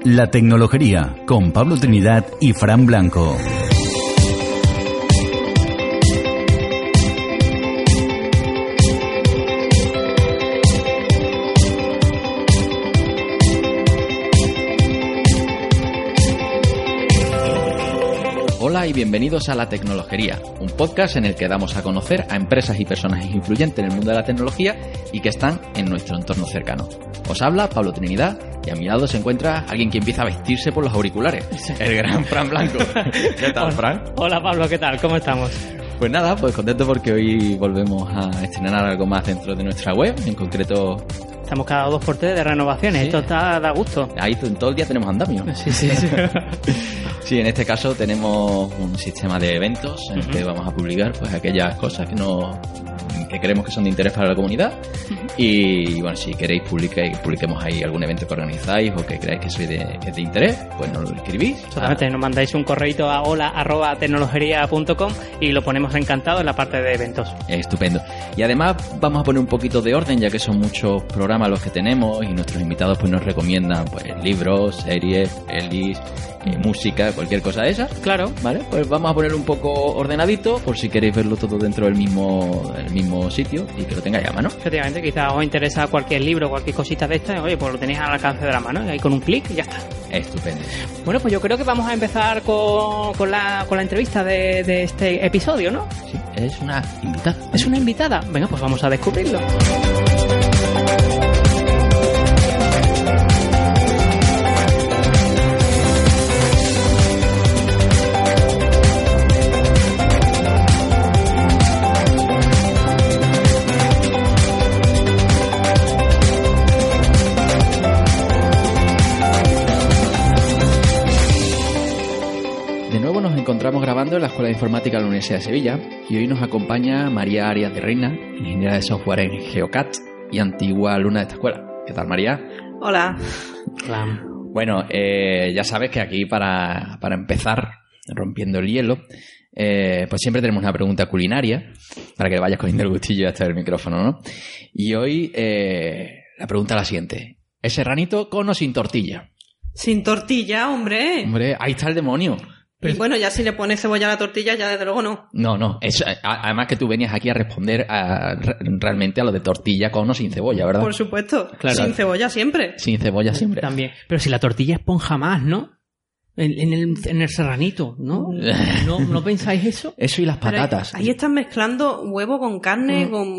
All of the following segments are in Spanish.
La Tecnologería, con Pablo Trinidad y Fran Blanco. Hola y bienvenidos a La Tecnologería, un podcast en el que damos a conocer a empresas y personajes influyentes en el mundo de la tecnología y que están en nuestro entorno cercano. Os habla Pablo Trinidad y a mi lado se encuentra alguien que empieza a vestirse por los auriculares, el gran Fran Blanco. ¿Qué tal, Fran? Hola Pablo, ¿qué tal? ¿Cómo estamos? Pues nada, pues contento porque hoy volvemos a estrenar algo más dentro de nuestra web, en concreto... Estamos cada 2x3 de renovaciones, ¿Sí? Esto da gusto. Ahí todo el día tenemos andamio. Sí. Sí, en este caso tenemos un sistema de eventos en el que vamos a publicar pues aquellas cosas que creemos que son de interés para la comunidad. Y bueno, si queréis publiquemos ahí algún evento que organizáis o que creáis que es de interés, pues nos lo escribís. Exactamente, nos mandáis un correito a hola@tecnologería.com y lo ponemos encantado en la parte de eventos. Estupendo. Y además vamos a poner un poquito de orden, ya que son muchos programas los que tenemos y nuestros invitados pues nos recomiendan pues libros, series, pelis, música, cualquier cosa de esas. Claro. Vale, pues vamos a poner un poco ordenadito por si queréis verlo todo dentro del mismo sitio y que lo tengáis a mano. Efectivamente, quizás os interesa cualquier libro, cualquier cosita de esta, oye, pues lo tenéis al alcance de la mano y ahí con un clic y ya está. Estupendo. Bueno, pues yo creo que vamos a empezar con la entrevista de este episodio, ¿no? Sí, es una invitada. ¿Es una invitada? Venga, pues vamos a descubrirlo. Encontramos grabando en la Escuela de Informática de la Universidad de Sevilla y hoy nos acompaña María Arias de Reina, ingeniera de software en Geocat y antigua alumna de esta escuela. ¿Qué tal, María? Hola. Hola. Bueno, ya sabes que aquí para empezar, rompiendo el hielo, pues siempre tenemos una pregunta culinaria para que le vayas cogiendo el gustillo hasta el micrófono, ¿no? Y hoy la pregunta es la siguiente. ¿Es serranito con o sin tortilla? Sin tortilla, hombre. Hombre, ahí está el demonio. Y bueno, ya si le pones cebolla a la tortilla, ya desde luego no. No. Además que tú venías aquí a responder realmente a lo de tortilla con o sin cebolla, ¿verdad? Por supuesto. Claro. Sin cebolla siempre. Sin cebolla siempre. También. Pero si la tortilla es esponja más, ¿no? En el serranito, ¿no? ¿No pensáis eso? Eso y las patatas. Ahí estás mezclando huevo con carne, con...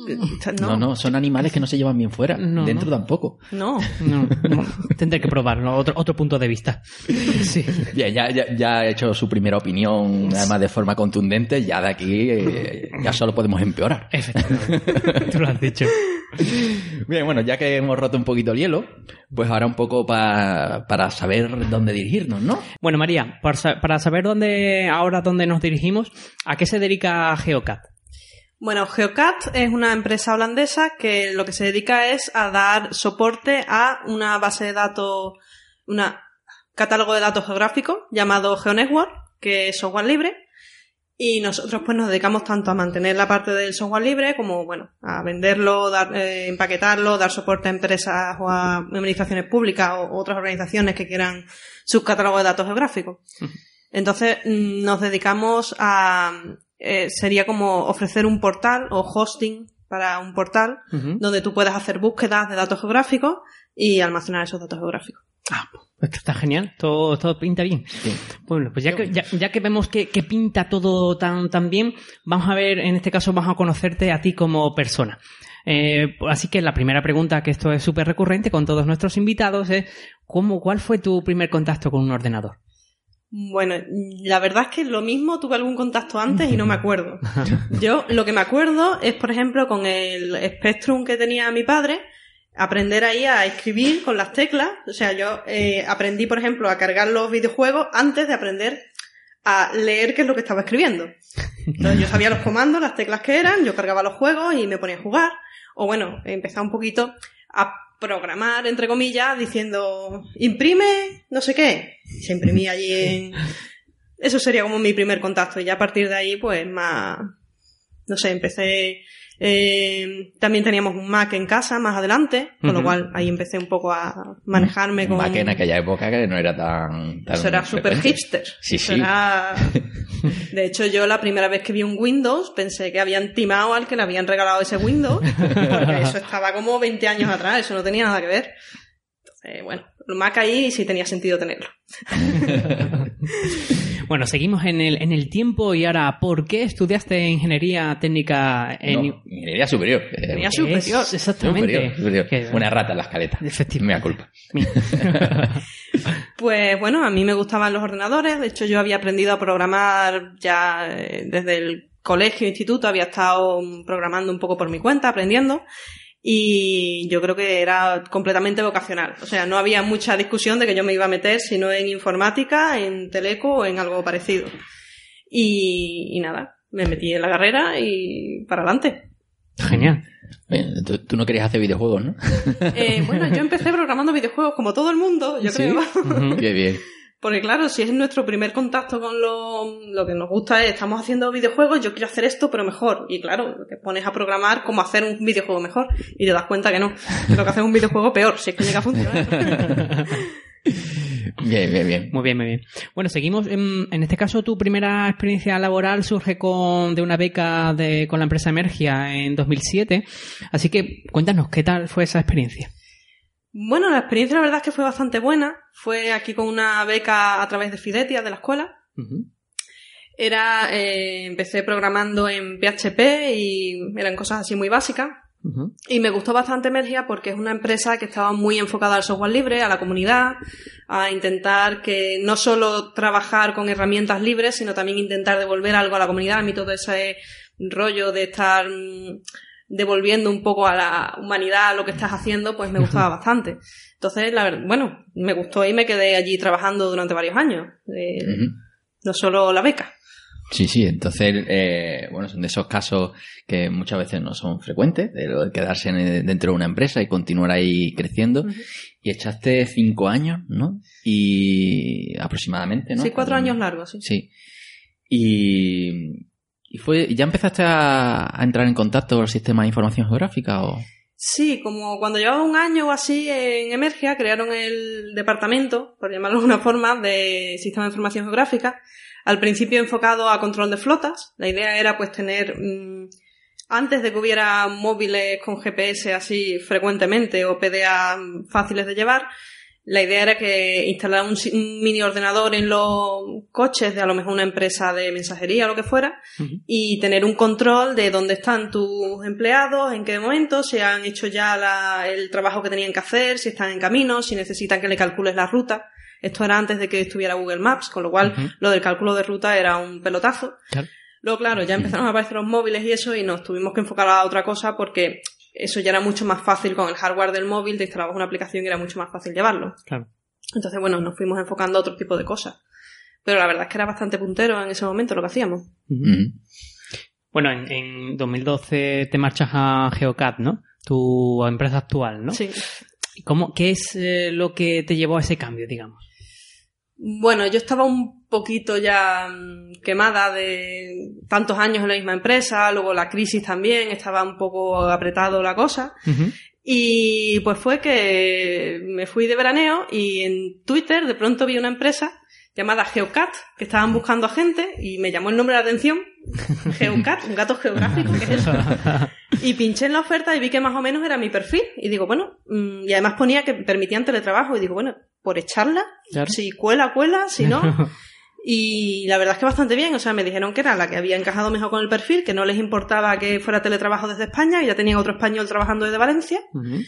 No, son animales que no se llevan bien fuera. Dentro tampoco. No. Tendré que probarlo, otro punto de vista. Sí. Bien, ya ha hecho su primera opinión, además de forma contundente, ya de aquí ya solo podemos empeorar. Efectivamente. Tú lo has dicho. Bien, bueno, ya que hemos roto un poquito el hielo, pues ahora un poco para saber dónde dirigirnos, ¿no? Bueno, María, para saber dónde nos dirigimos, ¿a qué se dedica Geocat? Bueno, Geocat es una empresa holandesa que lo que se dedica es a dar soporte a una base de datos, un catálogo de datos geográfico llamado GeoNetwork, que es software libre. Y nosotros pues nos dedicamos tanto a mantener la parte del software libre como, bueno, a venderlo, empaquetarlo, dar soporte a empresas o a administraciones públicas o otras organizaciones que quieran sus catálogos de datos geográficos. Entonces nos dedicamos sería como ofrecer un portal o hosting para un portal donde tú puedas hacer búsquedas de datos geográficos y almacenar esos datos geográficos. Esto está genial, todo pinta bien. Sí. Bueno, pues ya que vemos que pinta todo tan bien, vamos a ver, en este caso vamos a conocerte a ti como persona. Así que la primera pregunta, que esto es súper recurrente con todos nuestros invitados, es ¿cuál fue tu primer contacto con un ordenador? Bueno, la verdad es que lo mismo, tuve algún contacto antes y no me acuerdo. Yo lo que me acuerdo es, por ejemplo, con el Spectrum que tenía mi padre, aprender ahí a escribir con las teclas. O sea, yo aprendí, por ejemplo, a cargar los videojuegos antes de aprender a leer qué es lo que estaba escribiendo. Entonces yo sabía los comandos, las teclas que eran, yo cargaba los juegos y me ponía a jugar. O bueno, empezaba un poquito a programar, entre comillas, diciendo imprime no sé qué. Se imprimía allí en... Eso sería como mi primer contacto y ya a partir de ahí pues más no sé, empecé... también teníamos un Mac en casa más adelante, con lo cual ahí empecé un poco a manejarme con... Mac en aquella época que no era tan Eso era súper hipster. Sí, Eso sí. era... De hecho, yo la primera vez que vi un Windows pensé que habían timado al que le habían regalado ese Windows, porque eso estaba como 20 años atrás, eso no tenía nada que ver. Entonces, bueno, el Mac ahí sí tenía sentido tenerlo. Bueno, seguimos en el tiempo y ahora, ¿por qué estudiaste ingeniería técnica en... No, ingeniería superior. Ingeniería superior. Exactamente. Superior. Que- Una rata en la escaleta. Efectivamente. Mea culpa. Pues bueno, a mí me gustaban los ordenadores, de hecho yo había aprendido a programar ya desde el colegio, instituto, había estado programando un poco por mi cuenta, aprendiendo, y yo creo que era completamente vocacional, o sea, no había mucha discusión de que yo me iba a meter, sino en informática, en teleco o en algo parecido. Y nada, me metí en la carrera y para adelante. Genial. Bien, tú no querías hacer videojuegos, ¿no? Bueno, yo empecé programando videojuegos como todo el mundo, yo ¿Sí? creo. Ujú. Qué bien. Porque claro, si es nuestro primer contacto con lo que nos gusta es, estamos haciendo videojuegos, yo quiero hacer esto, pero mejor. Y claro, te pones a programar cómo hacer un videojuego mejor y te das cuenta que no. Que lo que hacer es un videojuego peor, si es que llega a funcionar. Bien. Muy bien, muy bien. Bueno, seguimos. En este caso, tu primera experiencia laboral surge de una beca con la empresa Emergia en 2007. Así que cuéntanos, ¿qué tal fue esa experiencia? Bueno, la experiencia la verdad es que fue bastante buena. Fue aquí con una beca a través de Fidetia, de la escuela. Ujú. Empecé programando en PHP y eran cosas así muy básicas. Ujú. Y me gustó bastante Emergia porque es una empresa que estaba muy enfocada al software libre, a la comunidad, a intentar que no solo trabajar con herramientas libres, sino también intentar devolver algo a la comunidad. A mí todo ese rollo de estar devolviendo un poco a la humanidad lo que estás haciendo, pues me gustaba bastante. Entonces, bueno, me gustó y me quedé allí trabajando durante varios años. Ujú. No solo la beca. Sí, entonces, bueno, son de esos casos que muchas veces no son frecuentes, de lo de quedarse dentro de una empresa y continuar ahí creciendo. Uh-huh. Y echaste 5 años, ¿no? Y aproximadamente, ¿no? Sí, 4 años largos, sí. Sí. ¿Y ya empezaste a entrar en contacto con el sistema de información geográfica o...? Sí, como cuando llevaba un año o así en Emergia, crearon el departamento, por llamarlo de una forma, de sistema de información geográfica. Al principio enfocado a control de flotas. La idea era pues tener, antes de que hubiera móviles con GPS así frecuentemente o PDA fáciles de llevar, la idea era que instalar un mini ordenador en los coches de a lo mejor una empresa de mensajería o lo que fuera, Uh-huh. y tener un control de dónde están tus empleados, en qué momento, si han hecho ya el trabajo que tenían que hacer, si están en camino, si necesitan que le calcules la ruta. Esto era antes de que estuviera Google Maps, con lo cual Uh-huh. lo del cálculo de ruta era un pelotazo. Claro. Luego, claro, ya empezaron a aparecer los móviles y eso, y nos tuvimos que enfocar a otra cosa porque eso ya era mucho más fácil con el hardware del móvil, te instalabas una aplicación y era mucho más fácil llevarlo. Claro. Entonces, bueno, nos fuimos enfocando a otro tipo de cosas. Pero la verdad es que era bastante puntero en ese momento lo que hacíamos. Ujú. Bueno, en 2012 te marchas a Geocat, ¿no? Tu empresa actual, ¿no? Sí. ¿Qué es lo que te llevó a ese cambio, digamos? Bueno, yo estaba un poquito ya quemada de tantos años en la misma empresa, luego la crisis también, estaba un poco apretado la cosa. Uh-huh. Y pues fue que me fui de veraneo y en Twitter de pronto vi una empresa llamada Geocat, que estaban buscando a gente y me llamó el nombre de la atención. Geocat, un gato geográfico, ¿qué es eso? Y pinché en la oferta y vi que más o menos era mi perfil. Y digo, bueno, y además ponía que permitían teletrabajo y digo, bueno, por echarla, Claro. si cuela, si no. Y la verdad es que bastante bien, o sea, me dijeron que era la que había encajado mejor con el perfil, que no les importaba que fuera teletrabajo desde España y ya tenían otro español trabajando desde Valencia. Uh-huh.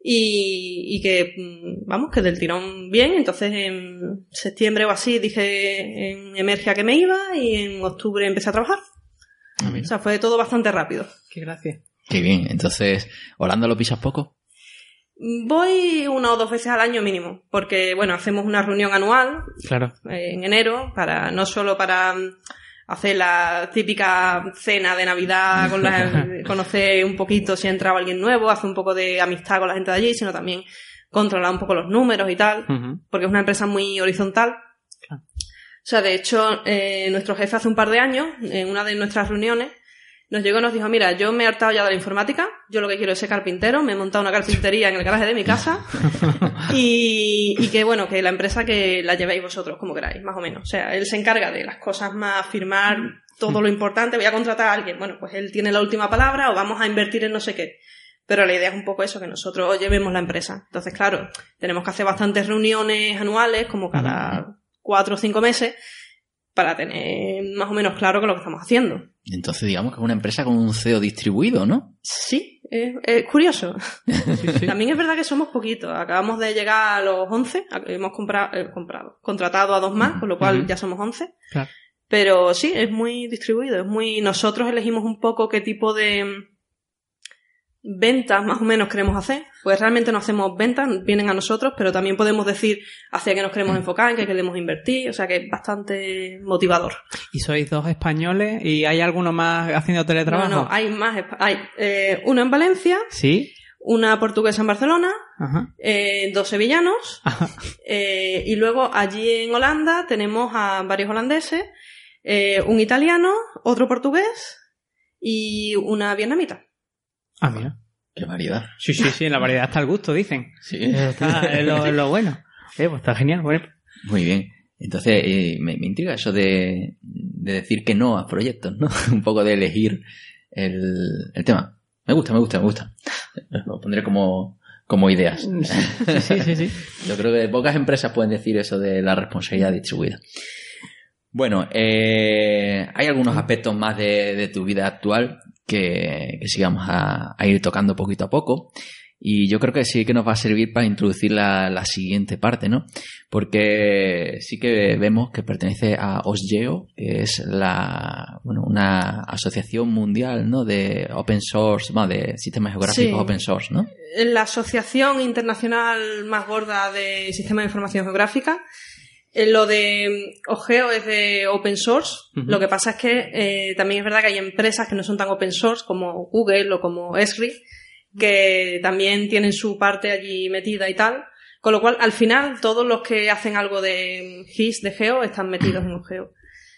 Y que, vamos, que del tirón bien. Entonces en septiembre o así dije en Emergia que me iba y en octubre empecé a trabajar. O sea, fue todo bastante rápido. Qué gracia. Qué bien. Entonces, ¿Holanda lo pisas poco? Voy 1 o 2 veces al año mínimo, porque, bueno, hacemos una reunión anual Claro. en enero, no solo para hacer la típica cena de Navidad, conocer un poquito si ha entrado alguien nuevo, hacer un poco de amistad con la gente de allí, sino también controlar un poco los números y tal, Uh-huh. porque es una empresa muy horizontal. Claro. O sea, de hecho, nuestro jefe hace un par de años, en una de nuestras reuniones, nos llegó y nos dijo, mira, yo me he hartado ya de la informática, yo lo que quiero es ser carpintero, me he montado una carpintería en el garaje de mi casa y que bueno, que la empresa que la llevéis vosotros como queráis, más o menos. O sea, él se encarga de las cosas más, firmar todo lo importante, voy a contratar a alguien, bueno, pues él tiene la última palabra o vamos a invertir en no sé qué. Pero la idea es un poco eso, que nosotros llevemos la empresa. Entonces, claro, tenemos que hacer bastantes reuniones anuales, como cada 4 o 5 meses, para tener más o menos claro qué es lo que estamos haciendo. Entonces, digamos que es una empresa con un CEO distribuido, ¿no? Sí, es curioso. Sí. También es verdad que somos poquitos. Acabamos de llegar a los 11, hemos contratado a 2 más, con lo cual ya somos 11. Claro. Pero sí, es muy distribuido, nosotros elegimos un poco qué tipo de ventas más o menos queremos hacer. Pues realmente no hacemos ventas, vienen a nosotros, pero también podemos decir hacia qué nos queremos enfocar, en qué queremos invertir, o sea que es bastante motivador. ¿Y sois 2 españoles? ¿Y hay alguno más haciendo teletrabajo? No, hay más. Hay uno en Valencia, ¿sí? Una portuguesa en Barcelona, Ajá. 2 sevillanos, Ajá. Y luego allí en Holanda tenemos a varios holandeses, un italiano, otro portugués y una vietnamita. Ah, mira. Qué variedad. Sí, en la variedad está el gusto, dicen. Sí. Es lo bueno. Pues está genial. Bueno. Muy bien. Entonces, me intriga eso de decir que no a proyectos, ¿no? Un poco de elegir el tema. Me gusta. Lo pondré como ideas. Sí. Yo creo que pocas empresas pueden decir eso de la responsabilidad distribuida. Bueno, hay algunos aspectos más de tu vida actual que sí vamos a ir tocando poquito a poco, y yo creo que sí que nos va a servir para introducir la siguiente parte, ¿no? Porque sí que vemos que pertenece a OSGEO, que es una asociación mundial, ¿no? De open source, de sistemas geográficos open source, ¿no? La asociación internacional más gorda de sistemas de información geográfica. Lo de OSGEO es de open source. Lo que pasa es que también es verdad que hay empresas que no son tan open source como Google o como Esri, que también tienen su parte allí metida y tal. Con lo cual, al final, todos los que hacen algo de GIS, de Geo, están metidos en OSGEO.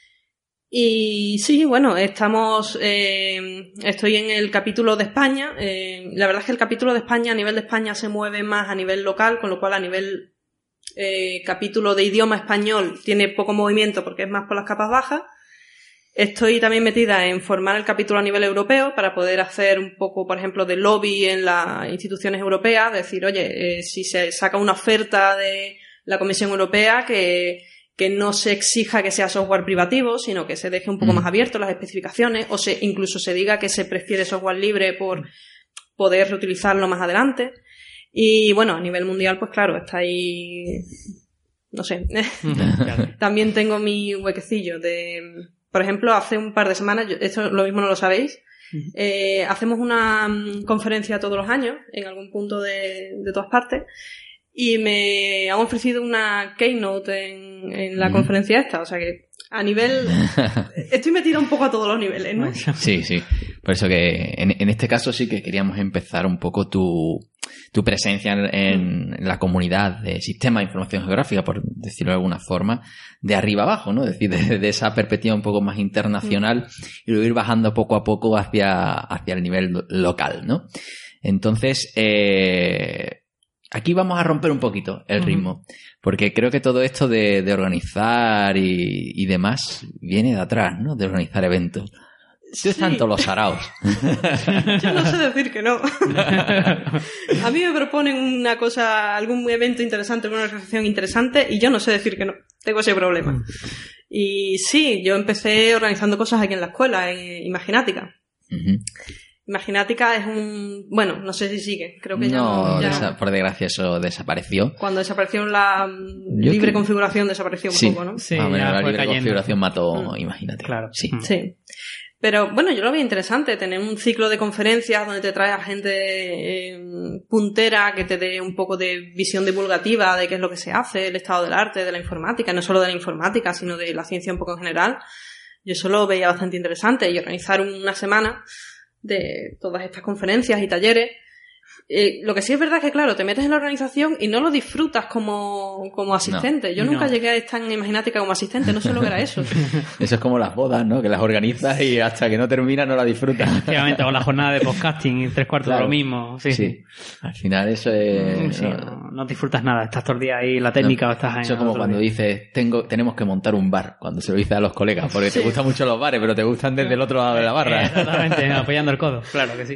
Y sí, bueno, estoy en el capítulo de España. La verdad es que el capítulo de España, a nivel de España, se mueve más a nivel local, con lo cual a nivel capítulo de idioma español tiene poco movimiento porque es más por las capas bajas. Estoy también metida en formar el capítulo a nivel europeo para poder hacer un poco, por ejemplo, de lobby en las instituciones europeas, decir, oye, si se saca una oferta de la Comisión Europea que no se exija que sea software privativo, sino que se deje un poco más abierto las especificaciones, o incluso se diga que se prefiere software libre por poder reutilizarlo más adelante. Y bueno, a nivel mundial, pues claro, está ahí, no sé. También tengo mi huequecillo por ejemplo, hace un par de semanas, esto lo mismo no lo sabéis, hacemos una conferencia todos los años en algún punto de todas partes, y me han ofrecido una keynote en la conferencia esta, o sea que a nivel... Estoy metida un poco a todos los niveles, ¿no? Sí. Por eso que en este caso sí que queríamos empezar un poco tu presencia en la comunidad de sistemas de información geográfica, por decirlo de alguna forma, de arriba abajo, ¿no? Es decir, de esa perspectiva un poco más internacional y luego ir bajando poco a poco hacia el nivel local, ¿no? Entonces, aquí vamos a romper un poquito el ritmo, porque creo que todo esto de organizar y demás viene de atrás, ¿no? De organizar eventos. Tú estás en todos los saraos. Yo no sé decir que no. A mí me proponen una cosa, algún evento interesante, alguna organización interesante, y yo no sé decir que no. Tengo ese problema. Y sí, yo empecé organizando cosas aquí en la escuela, en Imaginática. Imaginática es bueno, no sé si sigue, creo que ya... por desgracia eso desapareció. Cuando desapareció la libre configuración desapareció un poco, ¿no? Sí, la libre configuración mató Imaginática. Claro. Sí. Pero bueno, yo lo veo interesante, tener un ciclo de conferencias donde te trae a gente puntera que te dé un poco de visión divulgativa de qué es lo que se hace, el estado del arte, de la informática, no solo de la informática, sino de la ciencia un poco en general. Yo eso lo veía bastante interesante, y organizar una semana de todas estas conferencias y talleres, Lo que sí es verdad es que, claro, te metes en la organización y no lo disfrutas como asistente. No, Yo nunca llegué a estar en Imaginática como asistente, no sé lo que era eso. Eso es como las bodas, ¿no? Que las organizas y hasta que no termina no la disfrutas. Efectivamente, o la jornada de podcasting, 3/4 de lo mismo. Sí. Al final eso es... Sí, no disfrutas nada, estás todo el día ahí en la técnica o estás en... Eso es como cuando dices, tenemos que montar un bar, cuando se lo dices a los colegas, porque te gustan mucho los bares, pero te gustan desde el otro lado de la barra. Exactamente, apoyando el codo, claro que sí.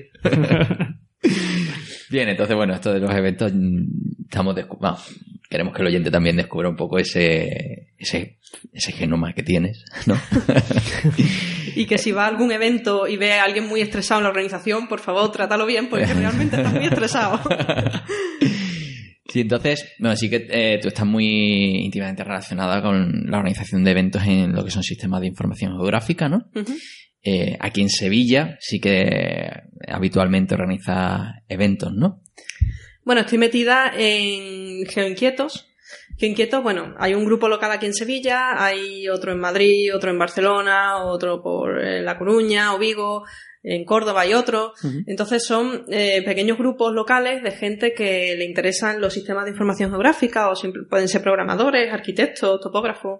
Bien, entonces, bueno, esto de los eventos, queremos que el oyente también descubra un poco ese genoma que tienes, ¿no? Y que si va a algún evento y ve a alguien muy estresado en la organización, por favor, trátalo bien, porque realmente estás muy estresado. Sí, entonces, bueno, sí que tú estás muy íntimamente relacionada con la organización de eventos en lo que son sistemas de información geográfica, ¿no? Uh-huh. Aquí en Sevilla sí que habitualmente organiza eventos, ¿no? Bueno, estoy metida en GeoInquietos. GeoInquietos, bueno, hay un grupo local aquí en Sevilla, hay otro en Madrid, otro en Barcelona, otro por La Coruña o Vigo, en Córdoba hay otro. Uh-huh. Entonces son pequeños grupos locales de gente que le interesan los sistemas de información geográfica o pueden ser programadores, arquitectos, topógrafos.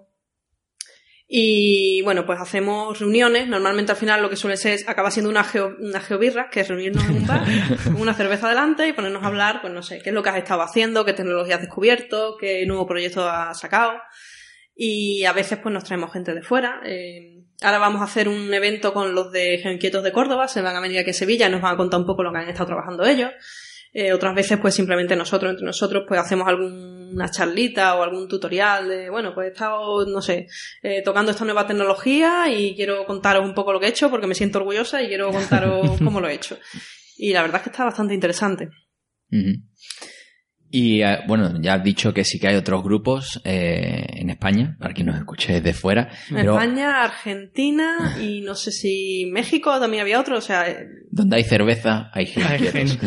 Y bueno, pues hacemos reuniones. Normalmente al final lo que suele ser acaba siendo una geobirra, que es reunirnos en un bar con una cerveza delante y ponernos a hablar, pues no sé, qué es lo que has estado haciendo, qué tecnología has descubierto, qué nuevo proyecto has sacado. Y a veces pues nos traemos gente de fuera. Ahora vamos a hacer un evento con los de GeoInquietos de Córdoba, se van a venir aquí a Sevilla y nos van a contar un poco lo que han estado trabajando ellos. Otras veces pues simplemente entre nosotros pues hacemos alguna charlita o algún tutorial de, bueno, pues he estado, no sé, tocando esta nueva tecnología y quiero contaros un poco lo que he hecho porque me siento orgullosa y quiero contaros cómo lo he hecho. Y la verdad es que está bastante interesante. Uh-huh. Y bueno, ya has dicho que sí que hay otros grupos en España, para quien nos escuche desde fuera. Pero... España, Argentina y no sé si México también había otro, o sea... Donde hay cerveza, hay GeoInquietos.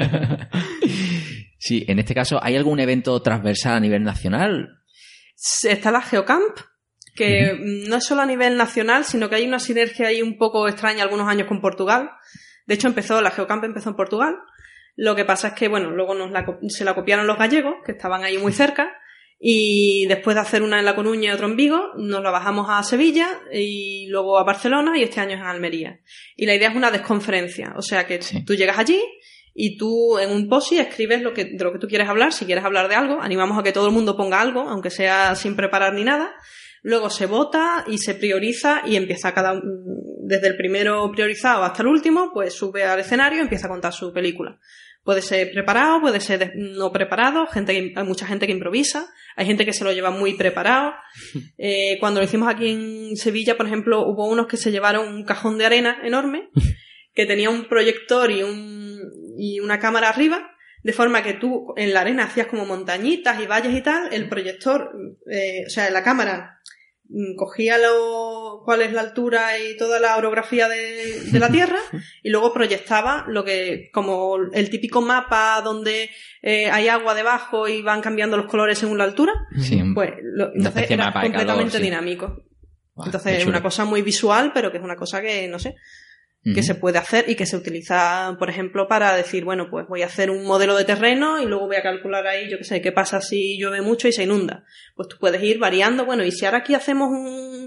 Sí, en este caso, ¿hay algún evento transversal a nivel nacional? Está la GeoCamp, que no es solo a nivel nacional, sino que hay una sinergia ahí un poco extraña algunos años con Portugal. De hecho, la GeoCamp empezó en Portugal. Lo que pasa es que, bueno, luego se la copiaron los gallegos, que estaban ahí muy cerca, y después de hacer una en La Coruña y otra en Vigo, nos la bajamos a Sevilla y luego a Barcelona y este año es en Almería. Y la idea es una desconferencia, o sea que tú llegas allí y tú en un post escribes de lo que tú quieres hablar, si quieres hablar de algo, animamos a que todo el mundo ponga algo, aunque sea sin preparar ni nada. Luego se vota y se prioriza y empieza desde el primero priorizado hasta el último, pues sube al escenario y empieza a contar su película. Puede ser preparado, puede ser no preparado, hay mucha gente que improvisa, hay gente que se lo lleva muy preparado. Cuando lo hicimos aquí en Sevilla, por ejemplo, hubo unos que se llevaron un cajón de arena enorme, que tenía un proyector y una cámara arriba, de forma que tú en la arena hacías como montañitas y valles y tal, el proyector, o sea, la cámara cogía cuál es la altura y toda la orografía de la Tierra y luego proyectaba como el típico mapa donde hay agua debajo y van cambiando los colores según la altura, pues entonces era completamente dinámico. Wow, entonces es una cosa muy visual, pero que es una cosa que, no sé, que se puede hacer y que se utiliza, por ejemplo, para decir, bueno, pues voy a hacer un modelo de terreno y luego voy a calcular ahí, yo qué sé, qué pasa si llueve mucho y se inunda. Pues tú puedes ir variando, bueno, y si ahora aquí hacemos un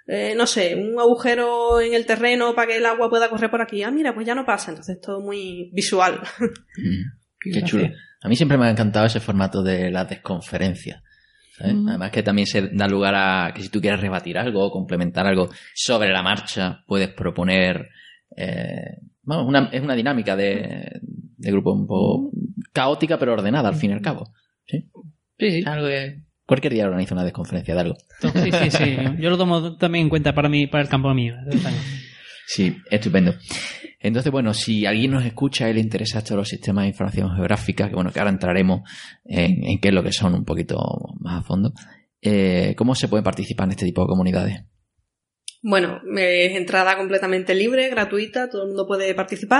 agujero en el terreno para que el agua pueda correr por aquí, mira, pues ya no pasa. Entonces todo muy visual. Qué chulo. A mí siempre me ha encantado ese formato de las desconferencias. ¿Sabes? Además que también se da lugar a que si tú quieres rebatir algo o complementar algo sobre la marcha, puedes proponer... es una dinámica de grupo un poco caótica pero ordenada al fin y al cabo. Sí. Algo que cualquier día organiza una desconferencia de algo. Sí. Yo lo tomo también en cuenta para el campo mío. Sí, estupendo. Entonces, bueno, si alguien nos escucha y le interesa esto de los sistemas de información geográfica, que bueno, que ahora entraremos en qué es lo que son un poquito más a fondo, ¿cómo se puede participar en este tipo de comunidades? Bueno, es entrada completamente libre, gratuita, todo el mundo puede participar.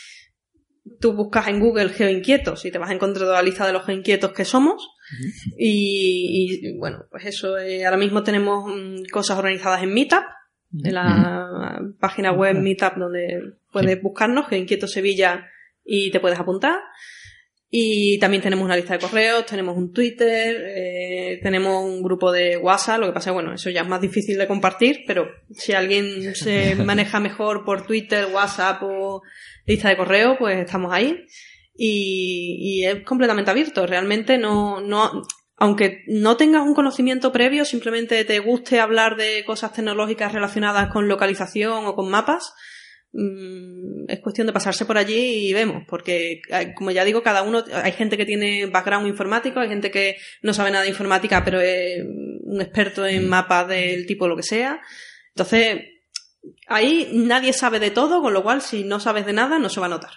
Tú buscas en Google GeoInquietos y te vas a encontrar toda la lista de los GeoInquietos que somos. Y bueno, pues eso, ahora mismo tenemos cosas organizadas en Meetup, en la página web Meetup donde puedes buscarnos, GeoInquietos Sevilla y te puedes apuntar. Y también tenemos una lista de correos, tenemos un Twitter, tenemos un grupo de WhatsApp. Lo que pasa es, bueno, eso ya es más difícil de compartir, pero si alguien se maneja mejor por Twitter, WhatsApp o lista de correo, pues estamos ahí. Y es completamente abierto. Realmente no, aunque no tengas un conocimiento previo, simplemente te guste hablar de cosas tecnológicas relacionadas con localización o con mapas, es cuestión de pasarse por allí y vemos, porque como ya digo, cada uno, hay gente que tiene background informático, hay gente que no sabe nada de informática pero es un experto en mapas del tipo lo que sea. Entonces ahí nadie sabe de todo, con lo cual si no sabes de nada no se va a notar.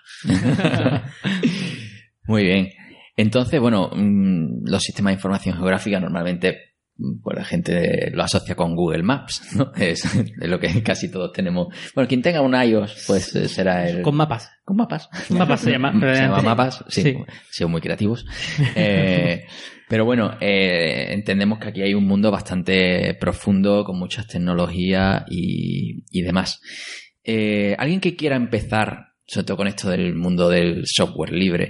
Muy bien. Entonces, bueno, los sistemas de información geográfica normalmente pues la gente lo asocia con Google Maps, ¿no? Es lo que casi todos tenemos. Bueno, quien tenga un iOS, pues será el... Con mapas. Con mapas. Mapas se llama. Se llama mapas, sí. Son muy creativos. Pero bueno, entendemos que aquí hay un mundo bastante profundo, con muchas tecnologías y demás. Alguien que quiera empezar, sobre todo con esto del mundo del software libre,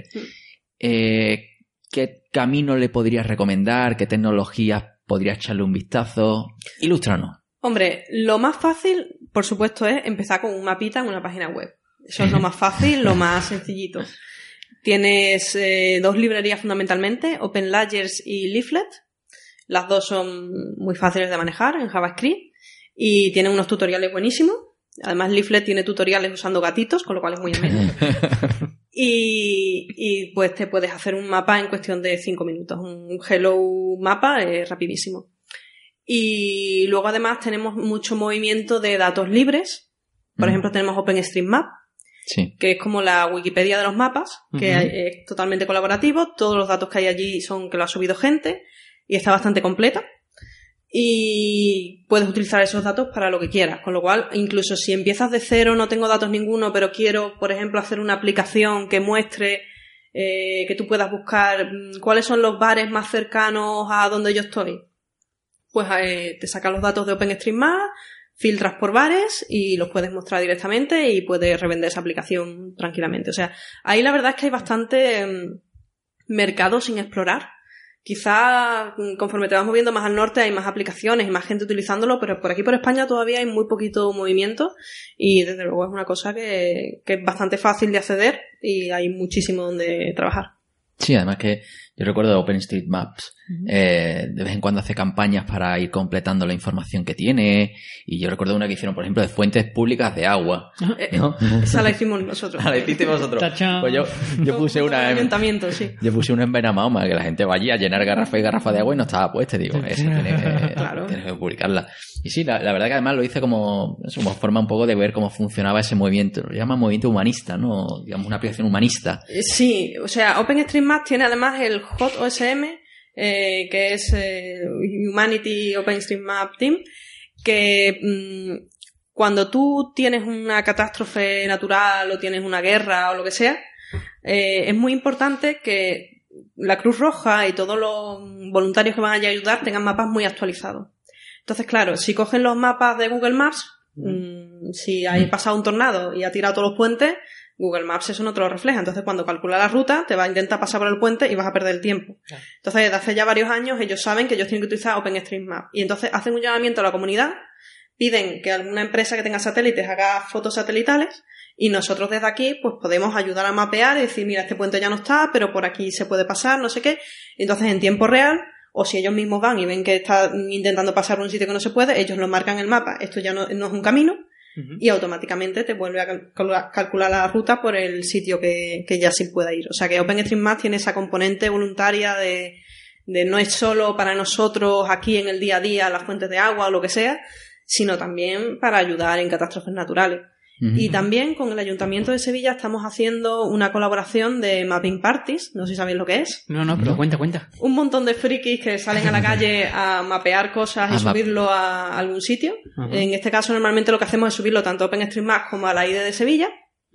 ¿qué camino le podrías recomendar? ¿Qué tecnologías podría echarle un vistazo? Ilústranos. Hombre, lo más fácil, por supuesto, es empezar con un mapita en una página web. Eso es lo más fácil, lo más sencillito. Tienes dos librerías fundamentalmente, OpenLayers y Leaflet. Las dos son muy fáciles de manejar en JavaScript y tienen unos tutoriales buenísimos. Además, Leaflet tiene tutoriales usando gatitos, con lo cual es muy ameno. Y pues te puedes hacer un mapa en cuestión de 5 minutos. Un hello mapa es rapidísimo. Y luego además tenemos mucho movimiento de datos libres. Por ejemplo, tenemos OpenStreetMap, que es como la Wikipedia de los mapas, que es totalmente colaborativo. Todos los datos que hay allí son que lo ha subido gente y está bastante completa. Y puedes utilizar esos datos para lo que quieras, con lo cual incluso si empiezas de cero, no tengo datos ninguno, pero quiero, por ejemplo, hacer una aplicación que muestre que tú puedas buscar cuáles son los bares más cercanos a donde yo estoy, pues te sacas los datos de OpenStreetMap, filtras por bares y los puedes mostrar directamente y puedes revender esa aplicación tranquilamente. O sea, ahí la verdad es que hay bastante mercado sin explorar. Quizá conforme te vas moviendo más al norte hay más aplicaciones y más gente utilizándolo, pero por aquí por España todavía hay muy poquito movimiento y desde luego es una cosa que es bastante fácil de acceder y hay muchísimo donde trabajar. Sí, además que yo recuerdo de OpenStreetMaps, de vez en cuando hace campañas para ir completando la información que tiene, y yo recuerdo una que hicieron, por ejemplo, de fuentes públicas de agua, ¿no? Esa la hicimos nosotros. La hiciste vosotros. Pues yo puse una en ayuntamiento, sí. Yo puse una en Benamahoma, que la gente va allí a llenar garrafa y garrafa de agua y no estaba puesta, digo, eso tienes que publicarla. Y sí, la verdad que además lo hice como forma un poco de ver cómo funcionaba ese movimiento, lo llaman movimiento humanista, ¿no? Digamos una aplicación humanista. Sí, o sea, OpenStreetMap tiene además el HotOSM, que es Humanity OpenStreetMap Team, que cuando tú tienes una catástrofe natural o tienes una guerra o lo que sea, es muy importante que la Cruz Roja y todos los voluntarios que van allí a ayudar tengan mapas muy actualizados. Entonces, claro, si cogen los mapas de Google Maps, si hay pasado un tornado y ha tirado todos los puentes, Google Maps eso no te lo refleja. Entonces, cuando calcula la ruta, te va a intentar pasar por el puente y vas a perder el tiempo. Claro. Entonces, desde hace ya varios años, ellos saben que ellos tienen que utilizar OpenStreetMap. Y entonces hacen un llamamiento a la comunidad, piden que alguna empresa que tenga satélites haga fotos satelitales y nosotros desde aquí, pues podemos ayudar a mapear y decir, mira, este puente ya no está, pero por aquí se puede pasar, no sé qué. Entonces, en tiempo real, o si ellos mismos van y ven que están intentando pasar por un sitio que no se puede, ellos lo marcan en el mapa. Esto ya no es un camino. Y automáticamente te vuelve a calcular la ruta por el sitio que ya sí pueda ir. O sea que OpenStreetMap tiene esa componente voluntaria de no es solo para nosotros aquí en el día a día, las fuentes de agua o lo que sea, sino también para ayudar en catástrofes naturales. Y también con el Ayuntamiento de Sevilla estamos haciendo una colaboración de Mapping Parties, no sé si sabéis lo que es. No, pero cuenta. Un montón de frikis que salen a la calle a mapear cosas y subirlo a algún sitio. En este caso normalmente lo que hacemos es subirlo tanto a OpenStreetMap como a la IDE de Sevilla.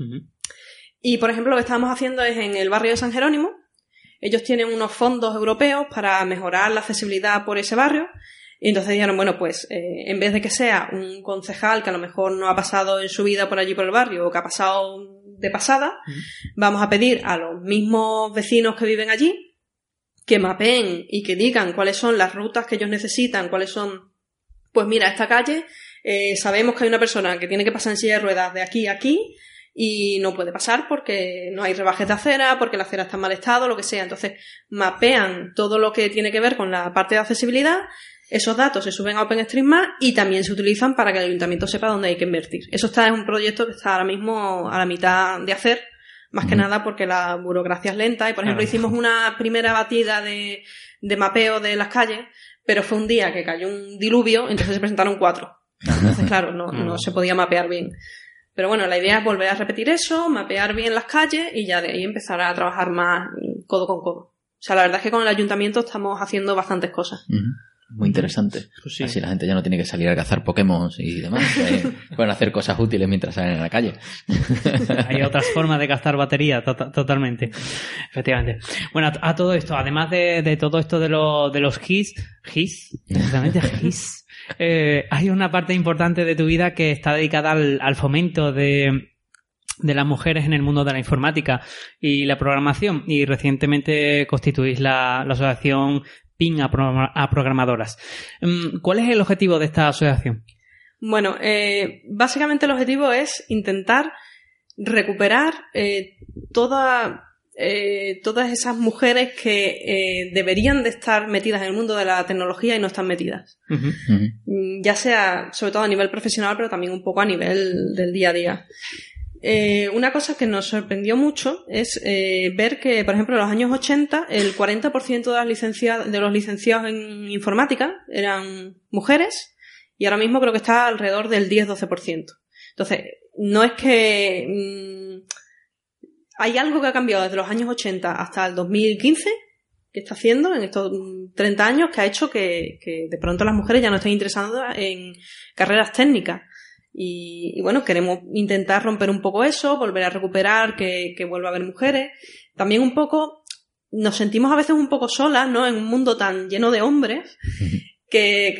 Y por ejemplo lo que estamos haciendo es en el barrio de San Jerónimo. Ellos tienen unos fondos europeos para mejorar la accesibilidad por ese barrio. Y entonces dijeron, bueno, pues en vez de que sea un concejal que a lo mejor no ha pasado en su vida por allí por el barrio o que ha pasado de pasada, vamos a pedir a los mismos vecinos que viven allí que mapeen y que digan cuáles son las rutas que ellos necesitan, cuáles son, pues mira, esta calle, sabemos que hay una persona que tiene que pasar en silla de ruedas de aquí a aquí y no puede pasar porque no hay rebajes de acera, porque la acera está en mal estado, lo que sea. Entonces, mapean todo lo que tiene que ver con la parte de accesibilidad. Esos datos se suben a OpenStreetMap y también se utilizan para que el ayuntamiento sepa dónde hay que invertir. Eso es un proyecto que está ahora mismo a la mitad de hacer, más que nada porque la burocracia es lenta. Y, por ejemplo, hicimos una primera batida de mapeo de las calles, pero fue un día que cayó un diluvio, entonces se presentaron 4. Entonces, claro, no se podía mapear bien. Pero bueno, la idea es volver a repetir eso, mapear bien las calles y ya de ahí empezar a trabajar más codo con codo. O sea, la verdad es que con el ayuntamiento estamos haciendo bastantes cosas. Muy interesante. Pues sí. Así la gente ya no tiene que salir a cazar Pokémon y demás. Pueden hacer cosas útiles mientras salen en la calle. Hay otras formas de gastar batería, totalmente. Efectivamente. Bueno, a todo esto, además de todo esto de los GIS, exactamente, GIS, hay una parte importante de tu vida que está dedicada al fomento de las mujeres en el mundo de la informática y la programación. Y recientemente constituís la asociación PIN a programadoras. ¿Cuál es el objetivo de esta asociación? Bueno, básicamente el objetivo es intentar recuperar todas esas mujeres que deberían de estar metidas en el mundo de la tecnología y no están metidas. Ya sea, sobre todo a nivel profesional, pero también un poco a nivel del día a día. Una cosa que nos sorprendió mucho es ver que, por ejemplo, en los años 80 el 40% de los licenciados en informática eran mujeres y ahora mismo creo que está alrededor del 10-12%. Entonces, no es que hay algo que ha cambiado desde los años 80 hasta el 2015 que está haciendo en estos 30 años que ha hecho que de pronto las mujeres ya no estén interesadas en carreras técnicas. Y bueno, queremos intentar romper un poco eso, volver a recuperar, que vuelva a haber mujeres. También un poco, nos sentimos a veces un poco solas, ¿no? En un mundo tan lleno de hombres, que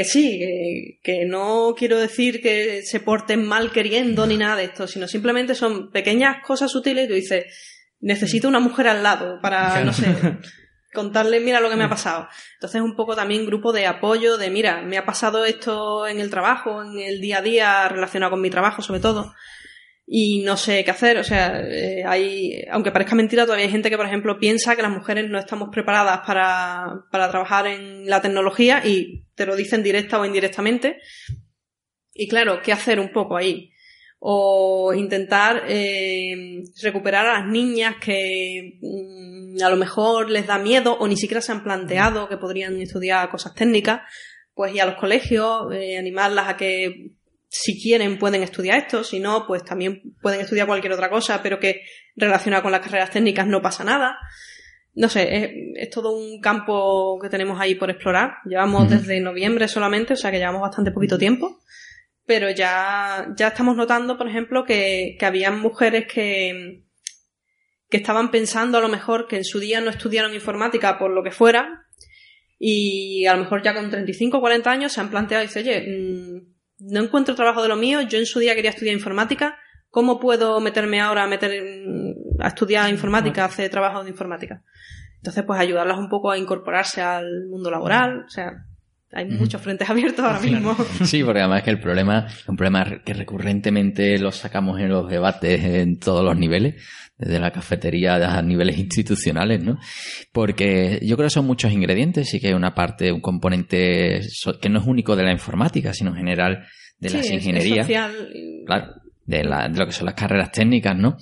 no quiero decir que se porten mal queriendo ni nada de esto, sino simplemente son pequeñas cosas sutiles y tú dices, necesito una mujer al lado para, no sé, contarle, mira lo que me ha pasado. Entonces un poco también grupo de apoyo de, mira, me ha pasado esto en el trabajo, en el día a día relacionado con mi trabajo sobre todo y no sé qué hacer. O sea, aunque parezca mentira, todavía hay gente que, por ejemplo, piensa que las mujeres no estamos preparadas para trabajar en la tecnología y te lo dicen directa o indirectamente. Y claro, ¿qué hacer un poco ahí? O intentar recuperar a las niñas que a lo mejor les da miedo o ni siquiera se han planteado que podrían estudiar cosas técnicas, pues ir a los colegios, animarlas a que si quieren pueden estudiar esto, si no, pues también pueden estudiar cualquier otra cosa, pero que relacionada con las carreras técnicas no pasa nada. No sé, es todo un campo que tenemos ahí por explorar. Llevamos desde noviembre solamente, o sea que llevamos bastante poquito tiempo. Pero ya estamos notando, por ejemplo, que había mujeres que estaban pensando a lo mejor que en su día no estudiaron informática por lo que fuera y a lo mejor ya con 35 o 40 años se han planteado y dicen, oye, no encuentro trabajo de lo mío, yo en su día quería estudiar informática, ¿cómo puedo meterme ahora a estudiar informática, hacer trabajo de informática? Entonces, pues ayudarlas un poco a incorporarse al mundo laboral, o sea... Hay muchos frentes abiertos ahora mismo. Sí, porque además es que el problema es un problema que recurrentemente lo sacamos en los debates en todos los niveles, desde la cafetería a niveles institucionales, ¿no? Porque yo creo que son muchos ingredientes, sí que hay una parte, un componente que no es único de la informática, sino en general de las ingenierías. Claro, de lo que son las carreras técnicas, ¿no?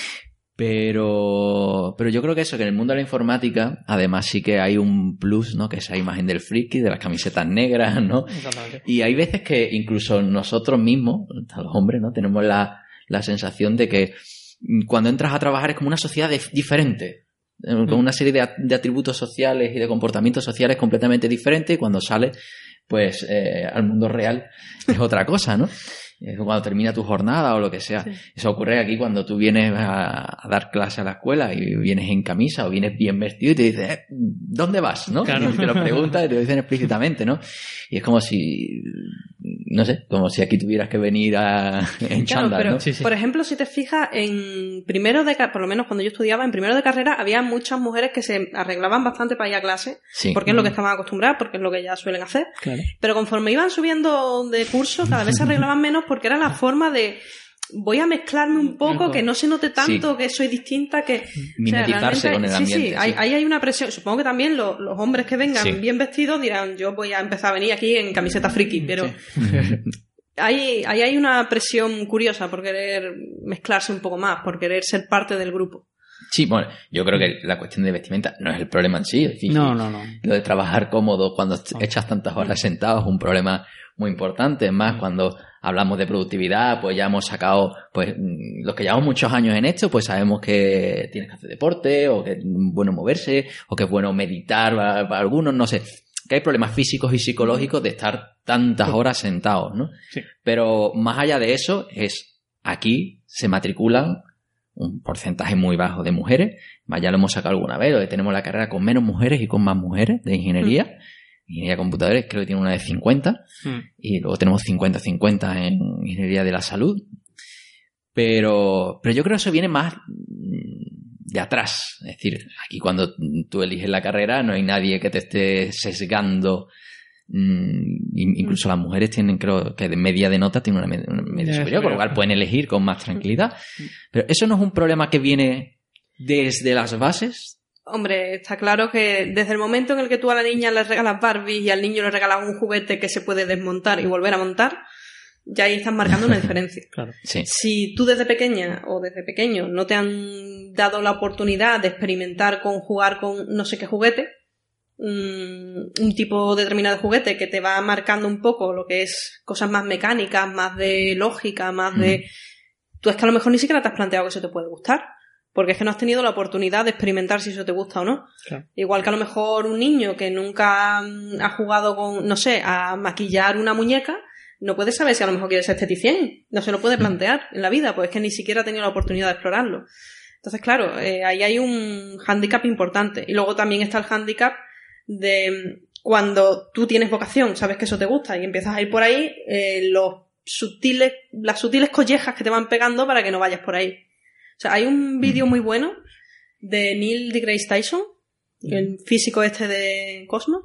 Pero yo creo que eso, que en el mundo de la informática, además sí que hay un plus, ¿no? Que esa imagen del friki, de las camisetas negras, ¿no? Exactamente. Y hay veces que incluso nosotros mismos, los hombres, ¿no? Tenemos la sensación de que cuando entras a trabajar es como una sociedad diferente, con una serie de atributos sociales y de comportamientos sociales completamente diferentes, y cuando sales, pues, al mundo real es otra cosa, ¿no? Cuando termina tu jornada o lo que sea. Sí. Eso ocurre aquí cuando tú vienes a dar clase a la escuela y vienes en camisa o vienes bien vestido y te dices, ¿dónde vas? ¿No? Claro. Y te lo preguntas y te lo dicen explícitamente, ¿no? Y es como si no sé, como si aquí tuvieras que venir en chándal, pero, ¿no? Sí. Por ejemplo, si te fijas, en primero de por lo menos cuando yo estudiaba, en primero de carrera había muchas mujeres que se arreglaban bastante para ir a clase, Sí. porque es lo que estaban acostumbradas, porque es lo que ellas suelen hacer. Claro. Pero conforme iban subiendo de curso, cada vez se arreglaban menos porque era la forma de voy a mezclarme un poco, que no se note tanto que soy distinta, que... Mimetizarse con el ambiente. Sí, ahí hay una presión. Supongo que también los hombres que vengan bien vestidos dirán, yo voy a empezar a venir aquí en camiseta friki, pero... Ahí hay una presión curiosa por querer mezclarse un poco más, por querer ser parte del grupo. Sí, bueno, yo creo que la cuestión de vestimenta no es el problema en sí. Es decir, No. Lo de trabajar cómodo cuando echas tantas horas sentado es un problema muy importante. Es más, cuando hablamos de productividad, pues ya hemos sacado, pues los que llevamos muchos años en esto, pues sabemos que tienes que hacer deporte, o que es bueno moverse, o que es bueno meditar para algunos, no sé. Que hay problemas físicos y psicológicos de estar tantas horas sentados, ¿no? Sí. Pero más allá de eso, aquí se matriculan un porcentaje muy bajo de mujeres. Ya lo hemos sacado alguna vez, donde tenemos la carrera con menos mujeres y con más mujeres de ingeniería. Ingeniería de computadores creo que tiene una de 50. Y luego tenemos 50-50 en ingeniería de la salud. Pero yo creo que eso viene más de atrás. Es decir, aquí cuando tú eliges la carrera no hay nadie que te esté sesgando. Incluso las mujeres tienen, creo que de media de nota tienen una media superior, con lo cual pueden elegir con más tranquilidad. Pero eso no es un problema que viene desde las bases. Hombre, está claro que desde el momento en el que tú a la niña le regalas Barbie y al niño le regalas un juguete que se puede desmontar y volver a montar, ya ahí estás marcando una diferencia. Claro. Sí. Si tú desde pequeña o desde pequeño no te han dado la oportunidad de experimentar con jugar con no sé qué juguete, un tipo determinado de juguete que te va marcando un poco lo que es cosas más mecánicas, más de lógica, más de... Tú es que a lo mejor ni siquiera te has planteado que eso te puede gustar, porque es que no has tenido la oportunidad de experimentar si eso te gusta o no. Claro. Igual que a lo mejor un niño que nunca ha jugado con, no sé, a maquillar una muñeca, no puede saber si a lo mejor quiere ser esteticien, no se lo puede plantear en la vida, pues es que ni siquiera ha tenido la oportunidad de explorarlo. Entonces, claro, ahí hay un hándicap importante. Y luego también está el hándicap de cuando tú tienes vocación, sabes que eso te gusta y empiezas a ir por ahí, las sutiles collejas que te van pegando para que no vayas por ahí. O sea, hay un vídeo muy bueno de Neil deGrasse Tyson, el físico de Cosmos,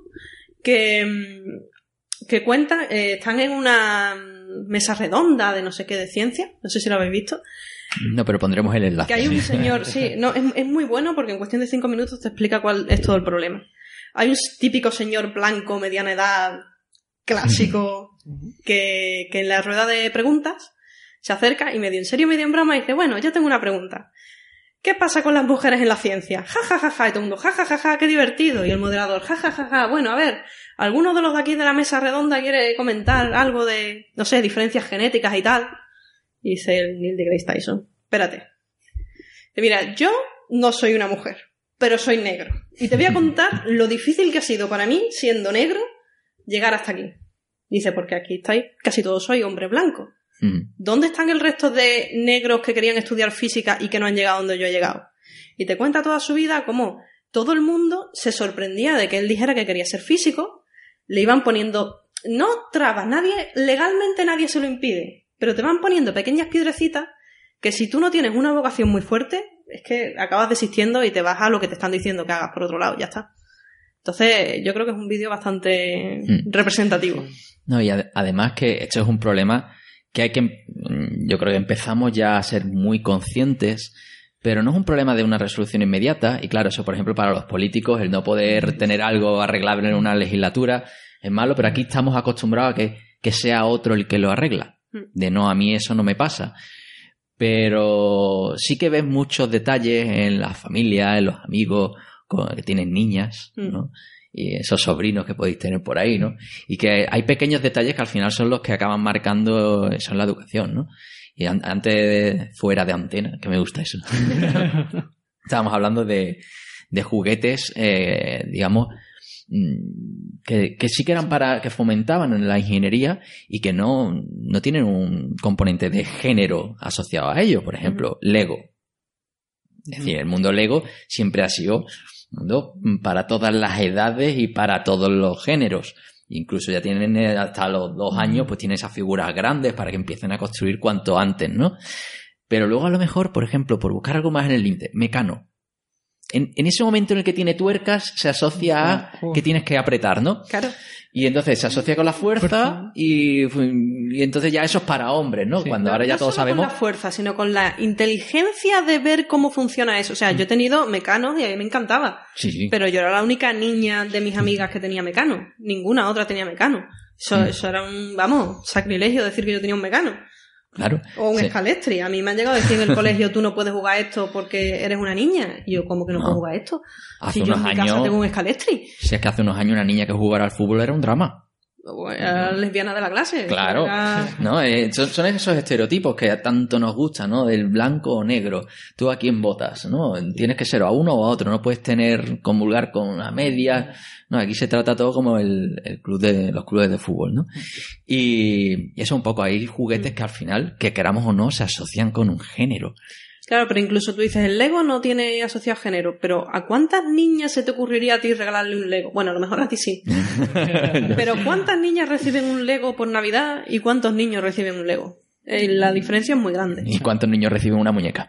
que cuenta, están en una mesa redonda de no sé qué de ciencia, no sé si lo habéis visto. No, pero pondremos el enlace. Que hay un señor, sí, no, es muy bueno porque en cuestión de 5 minutos te explica cuál es todo el problema. Hay un típico señor blanco, mediana edad, clásico, que en la rueda de preguntas se acerca y medio en serio, medio en broma dice, bueno, yo tengo una pregunta. ¿Qué pasa con las mujeres en la ciencia? Ja, ja, ja, ja. Y todo el mundo, ja, ja, ja, ja, qué divertido. Y el moderador, ja, ja, ja, ja. Bueno, a ver, ¿alguno de los de aquí de la mesa redonda quiere comentar algo de, no sé, diferencias genéticas y tal? Y dice el Neil deGrasse Tyson, espérate. Y mira, yo no soy una mujer, pero soy negro. Y te voy a contar lo difícil que ha sido para mí, siendo negro, llegar hasta aquí. Dice, porque aquí estáis, casi todos sois hombres blancos. ¿Dónde están el resto de negros que querían estudiar física y que no han llegado donde yo he llegado? Y te cuenta toda su vida cómo todo el mundo se sorprendía de que él dijera que quería ser físico, le iban poniendo, no trabas, legalmente nadie se lo impide, pero te van poniendo pequeñas piedrecitas que si tú no tienes una vocación muy fuerte, es que acabas desistiendo y te vas a lo que te están diciendo que hagas por otro lado, ya está. Entonces, yo creo que es un vídeo bastante representativo. No, y además que esto es un problema que yo creo que empezamos ya a ser muy conscientes, pero no es un problema de una resolución inmediata. Y claro, eso por ejemplo para los políticos, el no poder tener algo arreglable en una legislatura es malo, pero aquí estamos acostumbrados a que sea otro el que lo arregla. De no, a mí eso no me pasa. Pero sí que ves muchos detalles en la familia, en los amigos que tienen niñas, ¿no? Y esos sobrinos que podéis tener por ahí, ¿no? Y que hay pequeños detalles que al final son los que acaban marcando eso en la educación, ¿no? Y antes, fuera de antena, que me gusta eso. Estábamos hablando de juguetes, digamos, que sí que eran que fomentaban la ingeniería y que no tienen un componente de género asociado a ello. Por ejemplo, Lego. Es decir, el mundo Lego siempre ha sido un mundo para todas las edades y para todos los géneros. incluso ya tienen hasta los 2 años, pues tienen esas figuras grandes para que empiecen a construir cuanto antes, ¿no? Pero luego a lo mejor, por ejemplo, por buscar algo más en el límite, Mecano. En ese momento en el que tiene tuercas se asocia a que tienes que apretar, ¿no? Claro. Y entonces se asocia con la fuerza y entonces ya eso es para hombres, ¿no? Sí. Cuando ahora ya no todos solo sabemos... con la fuerza, sino con la inteligencia de ver cómo funciona eso. O sea, yo he tenido Mecanos y a mí me encantaba. Sí. Pero yo era la única niña de mis amigas que tenía Mecano. Ninguna otra tenía Mecano. Eso era un, sacrilegio decir que yo tenía un Mecano. Claro. O un Scalestri. A mí me han llegado a decir en el colegio, tú no puedes jugar esto porque eres una niña. Y yo, ¿cómo que no puedo jugar esto? Hace si yo unos en mi casa años... tengo un Scalestri. Si es que hace unos años una niña que jugara al fútbol era un drama. Era lesbiana de la clase. Claro, ¿no? Son esos estereotipos que tanto nos gustan, ¿no? Del blanco o negro. Tú a quién votas, ¿no? Tienes que ser a uno o a otro, no puedes comulgar con una media. No, aquí se trata todo como los clubes de fútbol, ¿no? Y eso un poco, hay juguetes que al final, que queramos o no, se asocian con un género. Claro, pero incluso tú dices, el Lego no tiene asociado género, pero ¿a cuántas niñas se te ocurriría a ti regalarle un Lego? Bueno, a lo mejor a ti sí. Pero ¿cuántas niñas reciben un Lego por Navidad y cuántos niños reciben un Lego? La diferencia es muy grande. ¿Y cuántos niños reciben una muñeca?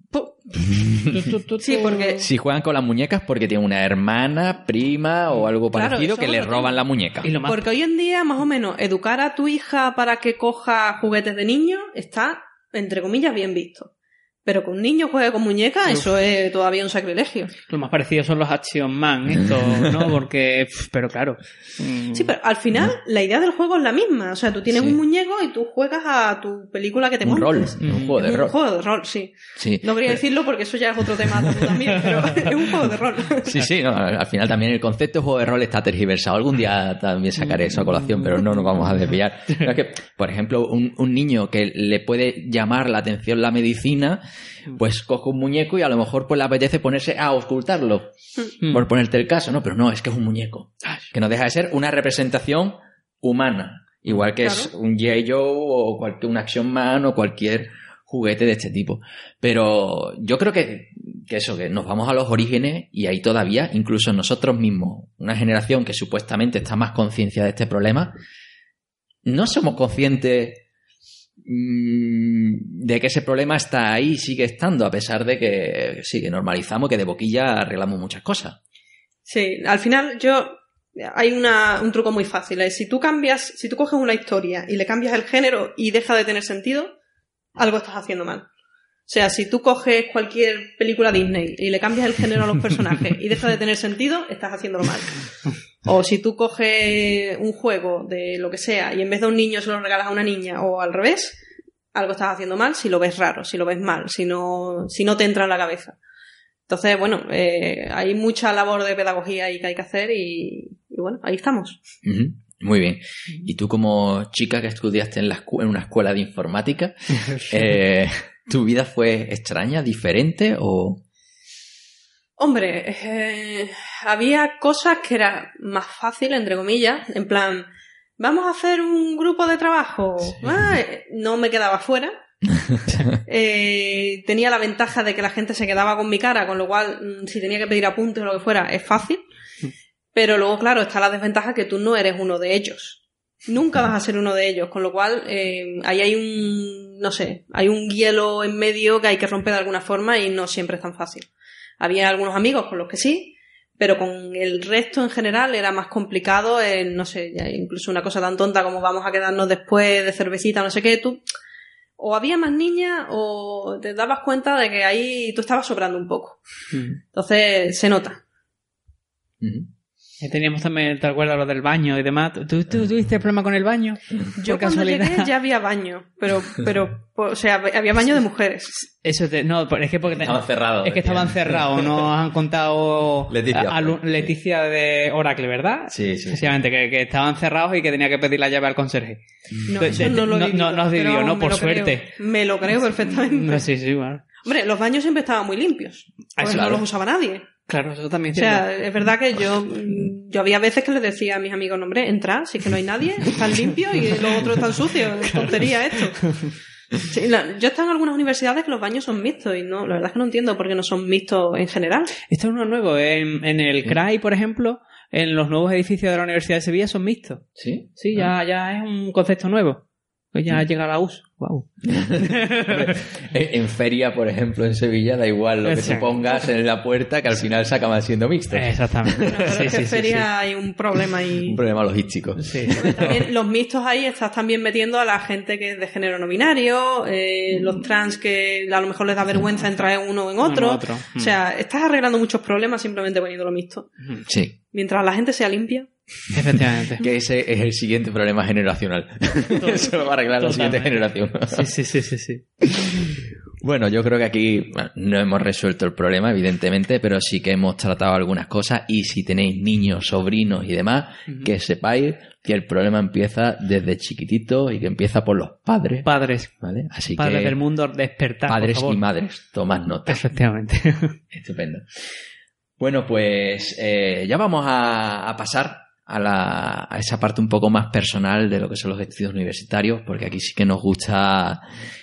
Sí, porque... Si juegan con las muñecas porque tienen una hermana, prima o algo parecido que le roban la muñeca. Porque hoy en día, más o menos, educar a tu hija para que coja juguetes de niños está, entre comillas, bien visto. Pero que un niño juegue con muñecas, eso es todavía un sacrilegio. Lo más parecido son los Action Man, esto, ¿no? Porque, pero claro. Sí, pero al final la idea del juego es la misma. O sea, tú tienes un muñeco y tú juegas a tu película que te montes. Un juego de rol. Un juego de rol, sí. No quería decirlo porque eso ya es otro tema también, pero es un juego de rol. Sí, no, al final también el concepto de juego de rol está tergiversado. Algún día también sacaré eso a colación, pero no nos vamos a desviar. Pero es que, por ejemplo, un niño que le puede llamar la atención la medicina, pues coge un muñeco y a lo mejor pues le apetece ponerse a auscultarlo, por ponerte el caso, ¿no? Pero no, es que es un muñeco, que no deja de ser una representación humana, igual que es un G.I. Joe o un Action Man o cualquier juguete de este tipo. Pero yo creo que nos vamos a los orígenes y ahí todavía, incluso nosotros mismos, una generación que supuestamente está más consciencia de este problema, no somos conscientes de que ese problema está ahí y sigue estando, a pesar de que sí, que normalizamos, que de boquilla arreglamos muchas cosas. Sí, al final hay un truco muy fácil, es si tú coges una historia y le cambias el género y deja de tener sentido, algo estás haciendo mal. O sea, si tú coges cualquier película Disney y le cambias el género a los personajes y deja de tener sentido, estás haciéndolo mal. O si tú coges un juego de lo que sea y en vez de un niño se lo regalas a una niña o al revés, algo estás haciendo mal si lo ves raro, si lo ves mal, si no te entra en la cabeza. Entonces, bueno, hay mucha labor de pedagogía ahí que hay que hacer y bueno, ahí estamos. Uh-huh. Muy bien. Y tú como chica que estudiaste en una escuela de informática, ¿tu vida fue extraña, diferente o...? Hombre, había cosas que era más fácil, entre comillas, en plan, vamos a hacer un grupo de trabajo. Sí. No me quedaba fuera. Tenía la ventaja de que la gente se quedaba con mi cara, con lo cual, si tenía que pedir apuntes o lo que fuera, es fácil. Pero luego, claro, está la desventaja que tú no eres uno de ellos. Nunca vas a ser uno de ellos, con lo cual ahí hay un hielo en medio que hay que romper de alguna forma y no siempre es tan fácil. Había algunos amigos con los que sí, pero con el resto en general era más complicado, incluso una cosa tan tonta como vamos a quedarnos después de cervecita, no sé qué, o había más niñas o te dabas cuenta de que ahí tú estabas sobrando un poco. Entonces se nota. Teníamos también, ¿te acuerdas lo del baño y demás? ¿Tú tuviste problema con el baño? Yo cuando llegué ya había baño, pero o sea, había baño de mujeres. Eso no, es que porque estaban cerrados. Es que estaban cerrados, nos han contado Leticia de Oracle, ¿verdad? Sí. Precisamente, que estaban cerrados y que tenía que pedir la llave al conserje. No nos vivió, ¿no? Por suerte. Me lo creo perfectamente. Sí, bueno. Hombre, los baños siempre estaban muy limpios, porque no los usaba nadie. Claro, eso también. O sea, es verdad que yo había veces que les decía a mis amigos, no, hombre, entra, si es que no hay nadie, están limpios y los otros están sucios, es tontería esto. Sí, yo he estado en algunas universidades que los baños son mixtos y no, la verdad es que no entiendo por qué no son mixtos en general. Esto es uno nuevo, en el CRAI, por ejemplo, en los nuevos edificios de la Universidad de Sevilla son mixtos. ¿Sí? Sí, ya es un concepto nuevo. Pues ya llega la uso. Wow. En feria, por ejemplo, en Sevilla, da igual lo que tú pongas en la puerta, que al final se acaban siendo mixtos. Exactamente. Pero es que en feria hay un problema ahí. Un problema logístico. Sí. También los mixtos ahí estás también metiendo a la gente que es de género no binario, los trans que a lo mejor les da vergüenza entrar en uno o en otro. O sea, estás arreglando muchos problemas simplemente poniendo lo mixto. Sí. Mientras la gente sea limpia. Efectivamente. Que ese es el siguiente problema generacional. Eso lo va a arreglar la siguiente generación. Sí. Bueno, yo creo que aquí no hemos resuelto el problema, evidentemente, pero sí que hemos tratado algunas cosas, y si tenéis niños, sobrinos y demás, que sepáis que el problema empieza desde chiquitito y que empieza por los padres. ¿Vale? Así padres que del mundo, despertar, padres por favor. y madres, tomad nota. Efectivamente. Estupendo. Bueno, pues ya vamos a pasar a esa parte un poco más personal de lo que son los estudios universitarios, porque aquí sí que nos gusta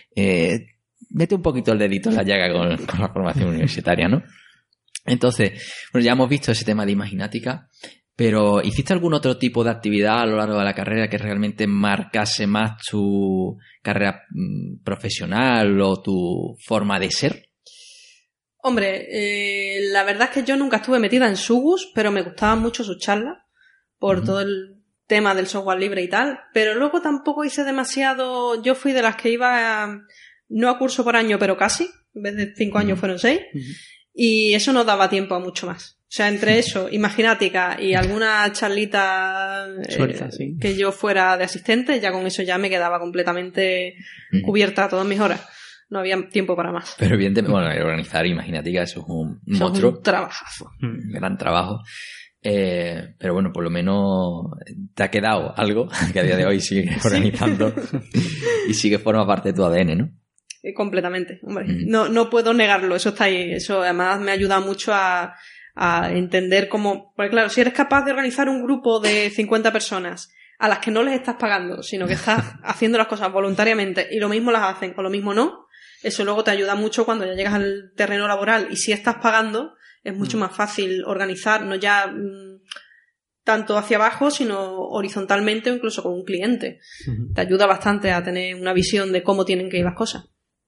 mete un poquito el dedito en la llaga con la formación universitaria, ¿no? Entonces, bueno, ya hemos visto ese tema de Imaginática, pero ¿hiciste algún otro tipo de actividad a lo largo de la carrera que realmente marcase más tu carrera profesional o tu forma de ser? Hombre, la verdad es que yo nunca estuve metida en SUGUS, pero me gustaban mucho sus charlas por todo el tema del software libre y tal, pero luego tampoco hice demasiado. Yo fui de las que iba no a curso por año, pero casi, en vez de 5 años fueron 6, y eso no daba tiempo a mucho más. O sea, entre eso, Imaginática y alguna charlita que yo fuera de asistente, ya con eso ya me quedaba completamente cubierta todas mis horas. No había tiempo para más. Pero evidentemente, bueno, organizar Imaginática, eso es un monstruo. Es un trabajazo. Un gran trabajo. Pero bueno, por lo menos te ha quedado algo que a día de hoy sigues organizando y sigue forma parte de tu ADN, ¿no? Completamente, hombre. No puedo negarlo, eso está ahí. Eso además me ayuda mucho a entender cómo. Porque claro, si eres capaz de organizar un grupo de 50 personas a las que no les estás pagando, sino que estás haciendo las cosas voluntariamente y lo mismo las hacen, o lo mismo no, eso luego te ayuda mucho cuando ya llegas al terreno laboral, y si estás pagando es mucho más fácil organizar, no ya tanto hacia abajo, sino horizontalmente o incluso con un cliente. Te ayuda bastante a tener una visión de cómo tienen que ir las cosas.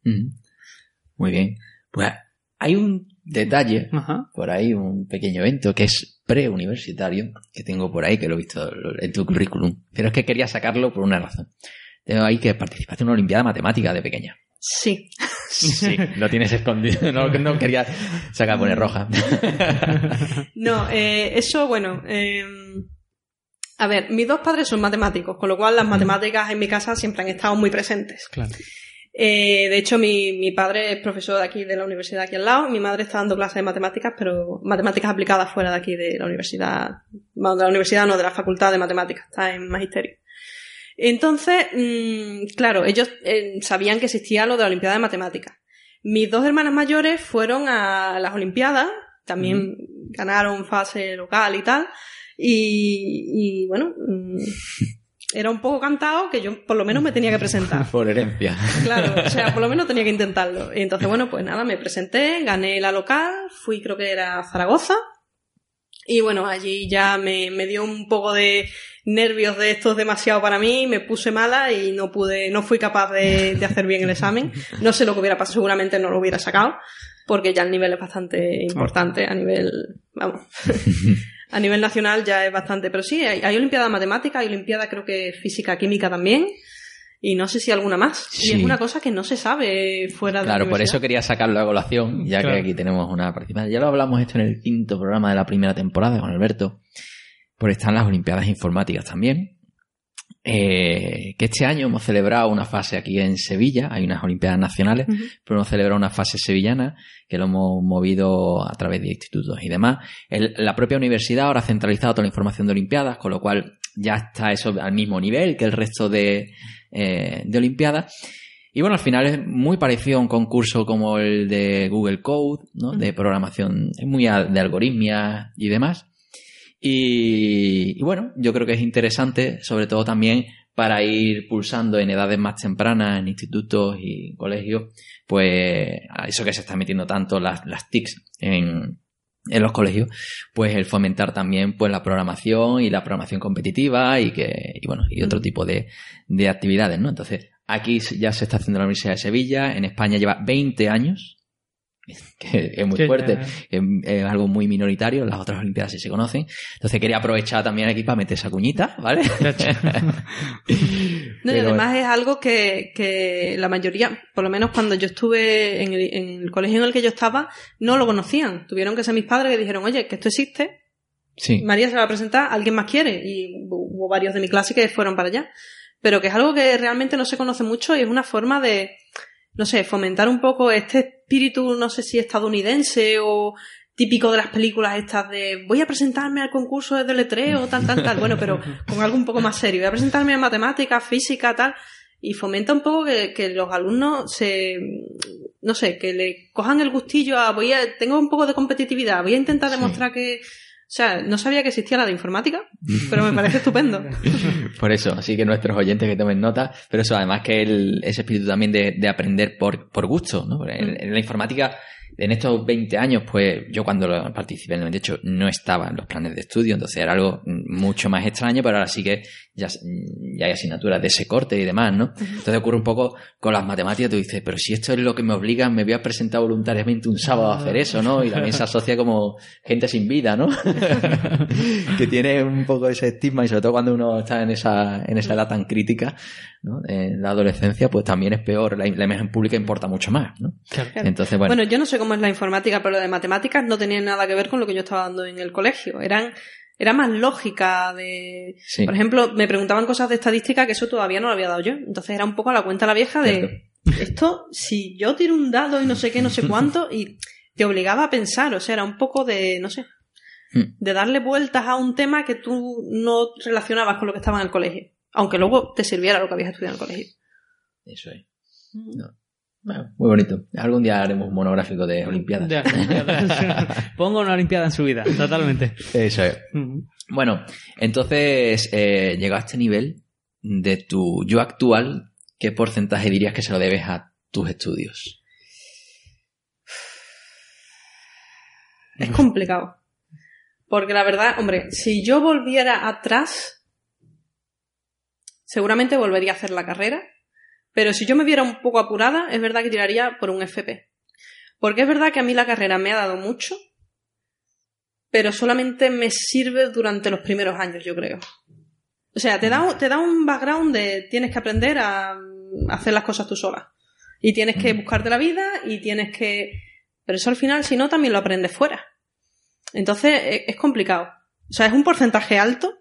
Muy bien. Pues hay un detalle por ahí, un pequeño evento que es preuniversitario, que tengo por ahí, que lo he visto en tu currículum, pero es que quería sacarlo por una razón. Tengo ahí que participaste en una olimpiada de matemática de pequeña. Sí. Sí, lo tienes escondido. No quería sacar poner roja. No, eso, bueno. A ver, mis dos padres son matemáticos, con lo cual las matemáticas en mi casa siempre han estado muy presentes. Claro. De hecho, mi padre es profesor de aquí de la universidad aquí al lado. Mi madre está dando clases de matemáticas, pero matemáticas aplicadas fuera de aquí de la universidad. Bueno, de la universidad no, de la facultad de matemáticas. Está en magisterio. Entonces, claro, ellos sabían que existía lo de la Olimpiada de Matemáticas. Mis dos hermanas mayores fueron a las Olimpiadas, también ganaron fase local y tal, y bueno, era un poco cantado que yo por lo menos me tenía que presentar. Por herencia. Claro, o sea, por lo menos tenía que intentarlo. Y entonces, bueno, pues nada, me presenté, gané la local, fui, creo que era a Zaragoza, y bueno, allí ya me dio un poco de nervios de esto es demasiado para mí, me puse mala y no fui capaz de hacer bien el examen. No sé lo que hubiera pasado, seguramente no lo hubiera sacado, porque ya el nivel es bastante importante a nivel, vamos, a nivel nacional ya es bastante, pero sí, hay Olimpiada de Matemática, hay Olimpiada creo que Física, Química también, y no sé si alguna más. Sí. Y es una cosa que no se sabe fuera de la universidad. Claro, por eso quería sacarlo a colación, ya que aquí tenemos una participación. Ya lo hablamos esto en el 5º programa de la primera temporada con Alberto. Pues están las Olimpiadas Informáticas también. Que este año hemos celebrado una fase aquí en Sevilla. Hay unas Olimpiadas nacionales, pero hemos celebrado una fase sevillana que lo hemos movido a través de institutos y demás. La propia universidad ahora ha centralizado toda la información de Olimpiadas, con lo cual ya está eso al mismo nivel que el resto de Olimpiadas. Y bueno, al final es muy parecido a un concurso como el de Google Code, ¿no? De programación, es muy de algoritmia y demás. Y bueno, yo creo que es interesante, sobre todo también para ir pulsando en edades más tempranas, en institutos y colegios, pues a eso que se está metiendo tanto las TICs en en los colegios, pues el fomentar también pues la programación y la programación competitiva y otro tipo de actividades, ¿no? Entonces, aquí ya se está haciendo en la Universidad de Sevilla, en España lleva 20 años, que es muy fuerte, es algo muy minoritario, las otras olimpiadas sí se conocen. Entonces quería aprovechar también aquí para meter esa cuñita, ¿vale? No, y además es algo que la mayoría, por lo menos cuando yo estuve en el colegio en el que yo estaba, no lo conocían. Tuvieron que ser mis padres que dijeron, oye, que esto existe, sí. María se va a presentar, ¿alguien más quiere? Y hubo varios de mi clase que fueron para allá. Pero que es algo que realmente no se conoce mucho y es una forma de, no sé, fomentar un poco este espíritu, no sé si estadounidense o típico de las películas estas de voy a presentarme al concurso de deletreo, tal. Bueno, pero con algo un poco más serio. Voy a presentarme en matemáticas, física, tal. Y fomenta un poco que los alumnos no sé, que le cojan el gustillo a tengo un poco de competitividad, voy a intentar demostrar que... O sea, no sabía que existía la de informática, pero me parece estupendo. Por eso, así que nuestros oyentes que tomen nota, pero eso, además que ese espíritu también de aprender por gusto, ¿no? En la informática, en estos 20 años, pues yo cuando participé en el 98 no estaba en los planes de estudio, entonces era algo mucho más extraño, pero ahora sí que ya hay asignaturas de ese corte y demás, ¿no? Entonces ocurre un poco con las matemáticas, tú dices, pero si esto es lo que me obliga, me voy a presentar voluntariamente un sábado a hacer eso, ¿no? Y también se asocia como gente sin vida, ¿no? Que tiene un poco ese estigma y sobre todo cuando uno está en esa edad tan crítica, ¿no? En la adolescencia, pues también es peor, la imagen pública importa mucho más, ¿no? Claro. Entonces, bueno, yo no sé cómo es la informática, pero lo de matemáticas no tenía nada que ver con lo que yo estaba dando en el colegio. Era más lógica de... Sí. Por ejemplo, me preguntaban cosas de estadística que eso todavía no lo había dado yo. Entonces era un poco a la cuenta la vieja de... Esto, si yo tiro un dado y no sé qué, no sé cuánto, y te obligaba a pensar. O sea, era un poco de, no sé, de darle vueltas a un tema que tú no relacionabas con lo que estaba en el colegio. Aunque luego te sirviera lo que habías estudiado en el colegio. Eso es. No. Bueno, muy bonito. Algún día haremos un monográfico de Olimpiadas. Pongo una Olimpiada en su vida, totalmente. Eso es. Bueno, entonces, llegado a este nivel de tu yo actual, ¿qué porcentaje dirías que se lo debes a tus estudios? Es complicado. Porque la verdad, hombre, si yo volviera atrás, seguramente volvería a hacer la carrera. Pero si yo me viera un poco apurada, es verdad que tiraría por un FP. Porque es verdad que a mí la carrera me ha dado mucho, pero solamente me sirve durante los primeros años, yo creo. O sea, te da un background de tienes que aprender a hacer las cosas tú sola. Y tienes que buscarte la vida y tienes que... Pero eso al final, si no, también lo aprendes fuera. Entonces, es complicado. O sea, es un porcentaje alto.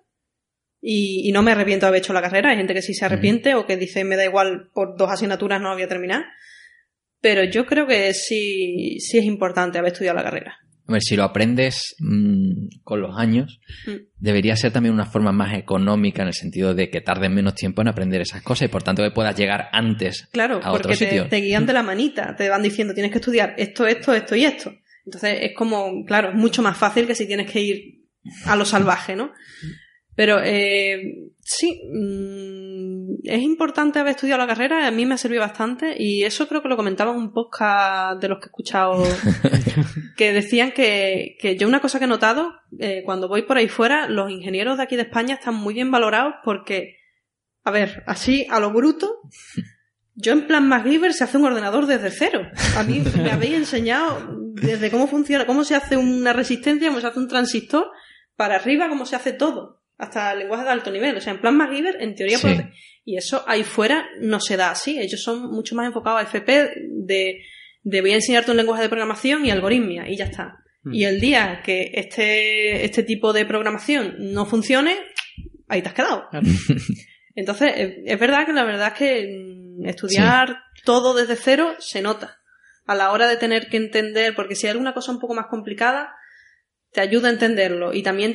Y no me arrepiento de haber hecho la carrera. Hay gente que sí se arrepiente o que dice me da igual, por 2 asignaturas no la voy a terminar. Pero yo creo que sí es importante haber estudiado la carrera. A ver, si lo aprendes con los años, debería ser también una forma más económica en el sentido de que tardes menos tiempo en aprender esas cosas y por tanto que puedas llegar antes a otro sitio. Claro, porque te guían de la manita. Te van diciendo tienes que estudiar esto y esto. Entonces es como, claro, es mucho más fácil que si tienes que ir a lo salvaje, ¿no? Pero sí, es importante haber estudiado la carrera, a mí me ha servido bastante y eso creo que lo comentaba en un podcast de los que he escuchado que decían que yo una cosa que he notado, cuando voy por ahí fuera, los ingenieros de aquí de España están muy bien valorados porque, a ver, así a lo bruto, yo en plan MacGyver se hace un ordenador desde cero. A mí me habéis enseñado desde cómo funciona, cómo se hace una resistencia, cómo se hace un transistor, para arriba cómo se hace todo. Hasta lenguajes de alto nivel. O sea, en plan MacGyver, en teoría... Sí. Y eso ahí fuera no se da así. Ellos son mucho más enfocados a FP de voy a enseñarte un lenguaje de programación y algoritmia, y ya está. Y el día que este tipo de programación no funcione, ahí te has quedado. Entonces, es verdad que la verdad es que estudiar todo desde cero se nota. A la hora de tener que entender, porque si hay alguna cosa un poco más complicada, te ayuda a entenderlo. Y también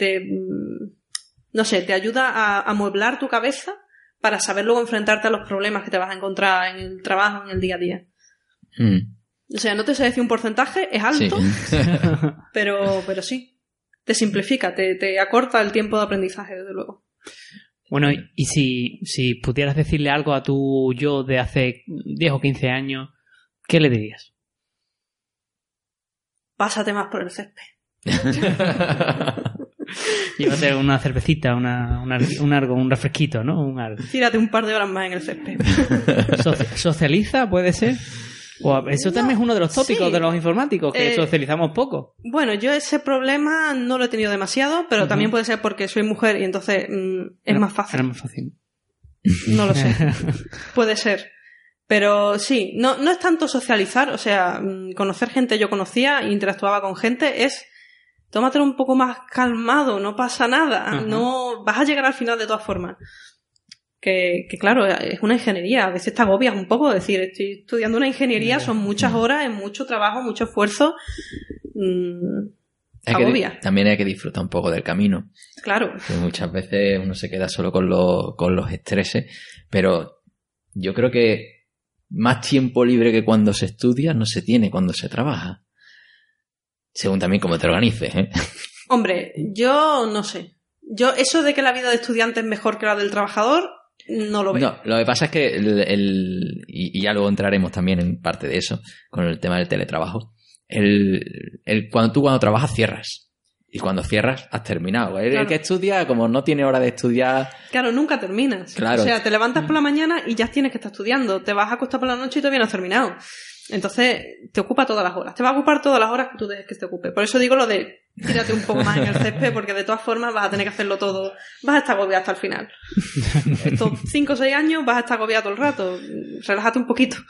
no sé, te ayuda a amueblar tu cabeza para saber luego enfrentarte a los problemas que te vas a encontrar en el trabajo, en el día a día. O sea, no te sé decir un porcentaje, es alto, sí. pero sí, te simplifica, te acorta el tiempo de aprendizaje, desde luego. Bueno, y si pudieras decirle algo a tu yo de hace 10 o 15 años, ¿qué le dirías? pásate más por el césped. Llévate una cervecita, un refresquito, ¿no? Tírate un par de horas más en el césped. ¿Socializa, puede ser? Eso también es uno de los tópicos de los informáticos, que socializamos poco. Bueno, yo ese problema no lo he tenido demasiado, pero también puede ser porque soy mujer y entonces es más fácil. Era más fácil. No lo sé. Puede ser. Pero sí, no es tanto socializar, o sea, conocer gente. Yo conocía e interactuaba con gente, es tómatelo un poco más calmado, no pasa nada, no vas a llegar al final de todas formas. Que claro, es una ingeniería, a veces te agobias un poco, decir, estoy estudiando una ingeniería, son muchas horas, es mucho trabajo, mucho esfuerzo, agobia. También hay que disfrutar un poco del camino. Claro. Que muchas veces uno se queda solo con los estreses, pero yo creo que más tiempo libre que cuando se estudia no se tiene cuando se trabaja. Según también cómo te organices, ¿eh? Hombre, yo no sé. Yo eso de que la vida de estudiante es mejor que la del trabajador, no lo veo. No, lo que pasa es que y ya luego entraremos también en parte de eso, con el tema del teletrabajo. Cuando trabajas cierras. Y cuando cierras, has terminado. Claro. El que estudia, como no tiene hora de estudiar... Claro, nunca terminas. Claro. O sea, te levantas por la mañana y ya tienes que estar estudiando. Te vas a acostar por la noche y todavía no has terminado. Entonces, te ocupa todas las horas. Te va a ocupar todas las horas que tú dejes que te ocupe. Por eso digo lo de tírate un poco más en el césped, porque de todas formas vas a tener que hacerlo todo. Vas a estar agobiado hasta el final. Estos 5 o 6 años vas a estar agobiado todo el rato. Relájate un poquito.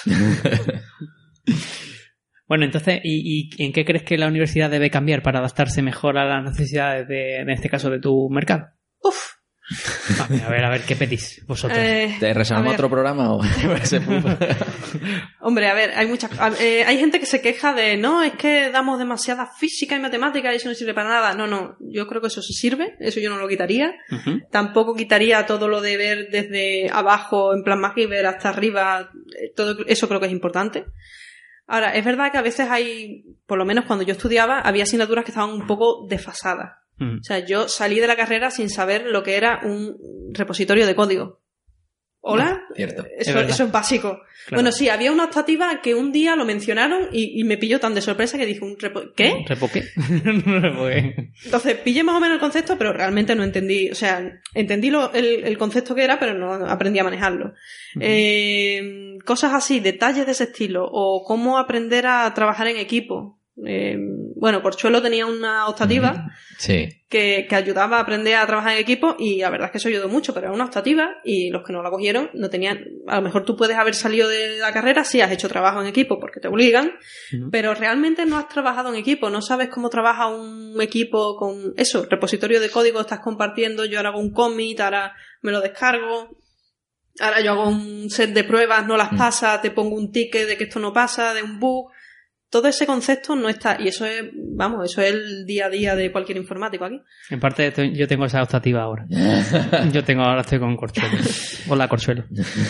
Bueno, entonces, ¿y en qué crees que la universidad debe cambiar para adaptarse mejor a las necesidades en este caso, de tu mercado? A ver, ¿qué pedís vosotros? ¿Te reservamos otro programa o...? Hombre, a ver, hay gente que se queja de no, es que damos demasiada física y matemática y eso no sirve para nada. No, yo creo que eso sí sirve, eso yo no lo quitaría. Tampoco quitaría todo lo de ver desde abajo, en plan MacGyver, hasta arriba, todo eso creo que es importante. Ahora, es verdad que a veces por lo menos cuando yo estudiaba, había asignaturas que estaban un poco desfasadas. O sea, yo salí de la carrera sin saber lo que era un repositorio de código. ¿Hola? Cierto. Eso es básico. Claro. Bueno, sí, había una optativa que un día lo mencionaron y me pilló tan de sorpresa que dije, ¿qué? ¿Un repo qué? Entonces, pillé más o menos el concepto, pero realmente no entendí. O sea, entendí el concepto que era, pero no aprendí a manejarlo. Cosas así, detalles de ese estilo, o cómo aprender a trabajar en equipo. Bueno, Corchuelo tenía una optativa que ayudaba a aprender a trabajar en equipo y la verdad es que eso ayudó mucho, pero era una optativa y los que no la cogieron no tenían... A lo mejor tú puedes haber salido de la carrera, sí has hecho trabajo en equipo porque te obligan, pero realmente no has trabajado en equipo, no sabes cómo trabaja un equipo con eso, repositorio de código, estás compartiendo, yo ahora hago un commit, ahora me lo descargo, ahora yo hago un set de pruebas, no las pasa, te pongo un ticket de que esto no pasa, de un bug... Todo ese concepto no está, y eso es el día a día de cualquier informático aquí. En parte yo tengo esa optativa ahora. Ahora estoy con Corchuelo. Hola, Corchuelo.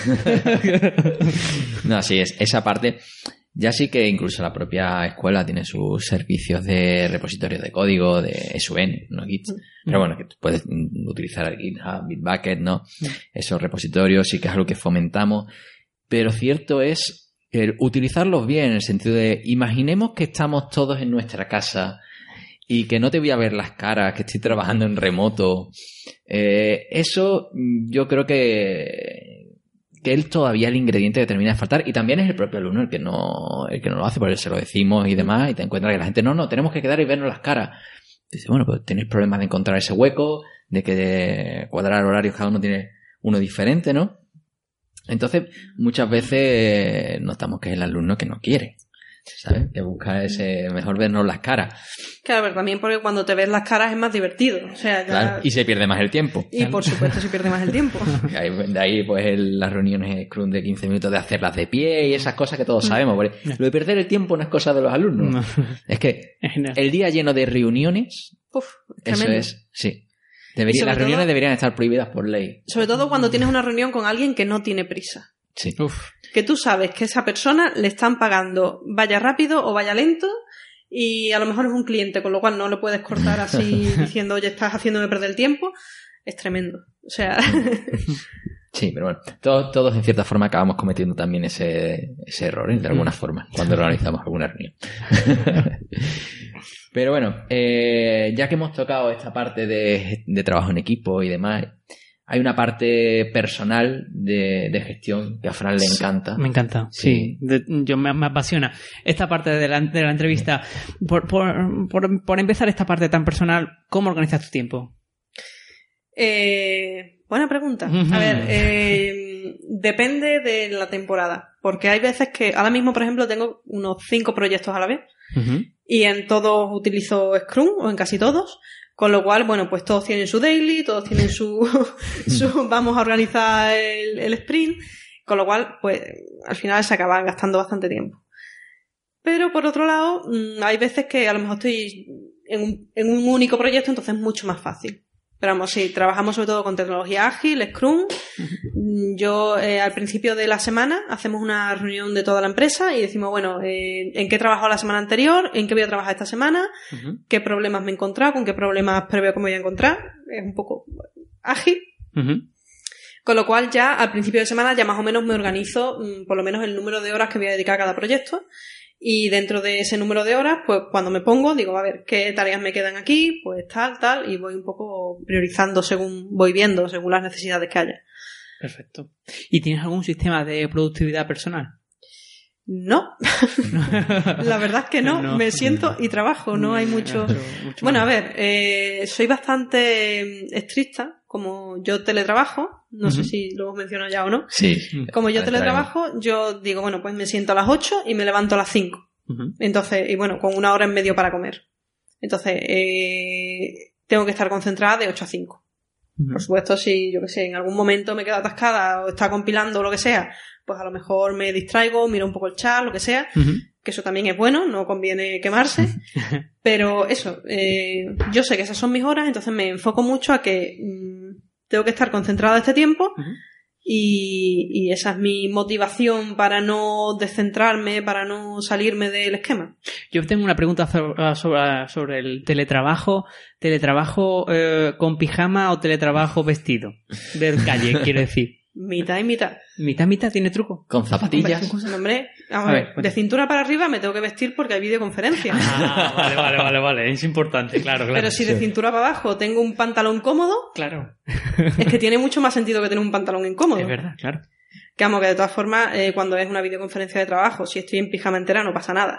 No, sí, esa parte. Ya sí que incluso la propia escuela tiene sus servicios de repositorio de código, de SVN, no Git. Pero bueno, que tú puedes utilizar el GitHub, Bitbucket, ¿no? Esos repositorios sí que es algo que fomentamos. Pero cierto es el utilizarlos bien, en el sentido de imaginemos que estamos todos en nuestra casa y que no te voy a ver las caras, que estoy trabajando en remoto. Eso yo creo que él todavía el ingrediente que termina de faltar, y también es el propio alumno el que no lo hace, porque se lo decimos y demás, y te encuentras que la gente no, tenemos que quedar y vernos las caras. Dice, bueno, pues tenéis problemas de encontrar ese hueco, de que cuadrar horarios, cada uno tiene uno diferente, ¿no? Entonces, muchas veces notamos que es el alumno que no quiere, ¿sabes? Que busca ese mejor vernos las caras. Claro, pero también porque cuando te ves las caras es más divertido. O sea, claro, y se pierde más el tiempo. Y por supuesto se pierde más el tiempo. De ahí pues las reuniones Scrum de 15 minutos de hacerlas de pie y esas cosas que todos sabemos. Lo de perder el tiempo no es cosa de los alumnos. Es que el día lleno de reuniones, eso es, sí. Las reuniones deberían estar prohibidas por ley. Sobre todo cuando tienes una reunión con alguien que no tiene prisa. Sí. Que tú sabes que esa persona le están pagando vaya rápido o vaya lento y a lo mejor es un cliente, con lo cual no lo puedes cortar así diciendo, oye, estás haciéndome perder el tiempo. Es tremendo. O sea, Sí, pero bueno, todos en cierta forma acabamos cometiendo también ese error, de alguna forma, cuando organizamos alguna reunión. Pero bueno, ya que hemos tocado esta parte de trabajo en equipo y demás, hay una parte personal de gestión que a Fran le encanta. Me encanta, sí. Me apasiona. Esta parte de la entrevista, por empezar esta parte tan personal, ¿cómo organizas tu tiempo? Buena pregunta. A ver, depende de la temporada. Porque hay veces que, ahora mismo, por ejemplo, tengo unos 5 proyectos a la vez. Y en todos utilizo Scrum, o en casi todos. Con lo cual, bueno, pues todos tienen su daily, todos tienen su vamos a organizar el sprint. Con lo cual, pues, al final se acaba gastando bastante tiempo. Pero, por otro lado, hay veces que a lo mejor estoy en un único proyecto, entonces es mucho más fácil. Pero vamos, sí, trabajamos sobre todo con tecnología ágil, Scrum. Yo, al principio de la semana, hacemos una reunión de toda la empresa y decimos, bueno, ¿en qué he trabajado la semana anterior? ¿En qué voy a trabajar esta semana? ¿Qué problemas me he encontrado? ¿Con qué problemas preveo que me voy a encontrar? Es un poco ágil. Con lo cual ya, al principio de semana, ya más o menos me organizo por lo menos el número de horas que voy a dedicar a cada proyecto. Y dentro de ese número de horas, pues cuando me pongo, digo, a ver, ¿qué tareas me quedan aquí? Pues tal, y voy un poco priorizando según voy viendo, según las necesidades que haya. Perfecto. ¿Y tienes algún sistema de productividad personal? No. La verdad es que no. Me siento y trabajo, no hay mucho... Bueno, a ver, soy bastante estricta. Como yo teletrabajo, no sé si lo hemos mencionado ya o no. Sí. Como yo teletrabajo, yo digo, bueno, pues me siento a las 8 y me levanto a las 5. Entonces, y bueno, con 1 hora en medio para comer. Entonces, tengo que estar concentrada de 8 a 5. Por supuesto, si, yo qué sé, en algún momento me quedo atascada o está compilando o lo que sea, pues a lo mejor me distraigo, miro un poco el chat, lo que sea, que eso también es bueno, no conviene quemarse, pero eso, yo sé que esas son mis horas, entonces me enfoco mucho a que tengo que estar concentrada este tiempo y esa es mi motivación para no descentrarme, para no salirme del esquema. Yo tengo una pregunta sobre el teletrabajo. ¿Teletrabajo con pijama o teletrabajo vestido? De calle, quiero decir. Mitad y mitad. ¿Mitad tiene truco? ¿Con zapatillas? Hombre, vamos a ver, de cintura para arriba me tengo que vestir porque hay videoconferencia. Vale, es importante, claro. Pero si de cintura para abajo tengo un pantalón cómodo, claro, es que tiene mucho más sentido que tener un pantalón incómodo. Es verdad, claro. Que vamos, que de todas formas, cuando es una videoconferencia de trabajo, si estoy en pijama entera no pasa nada.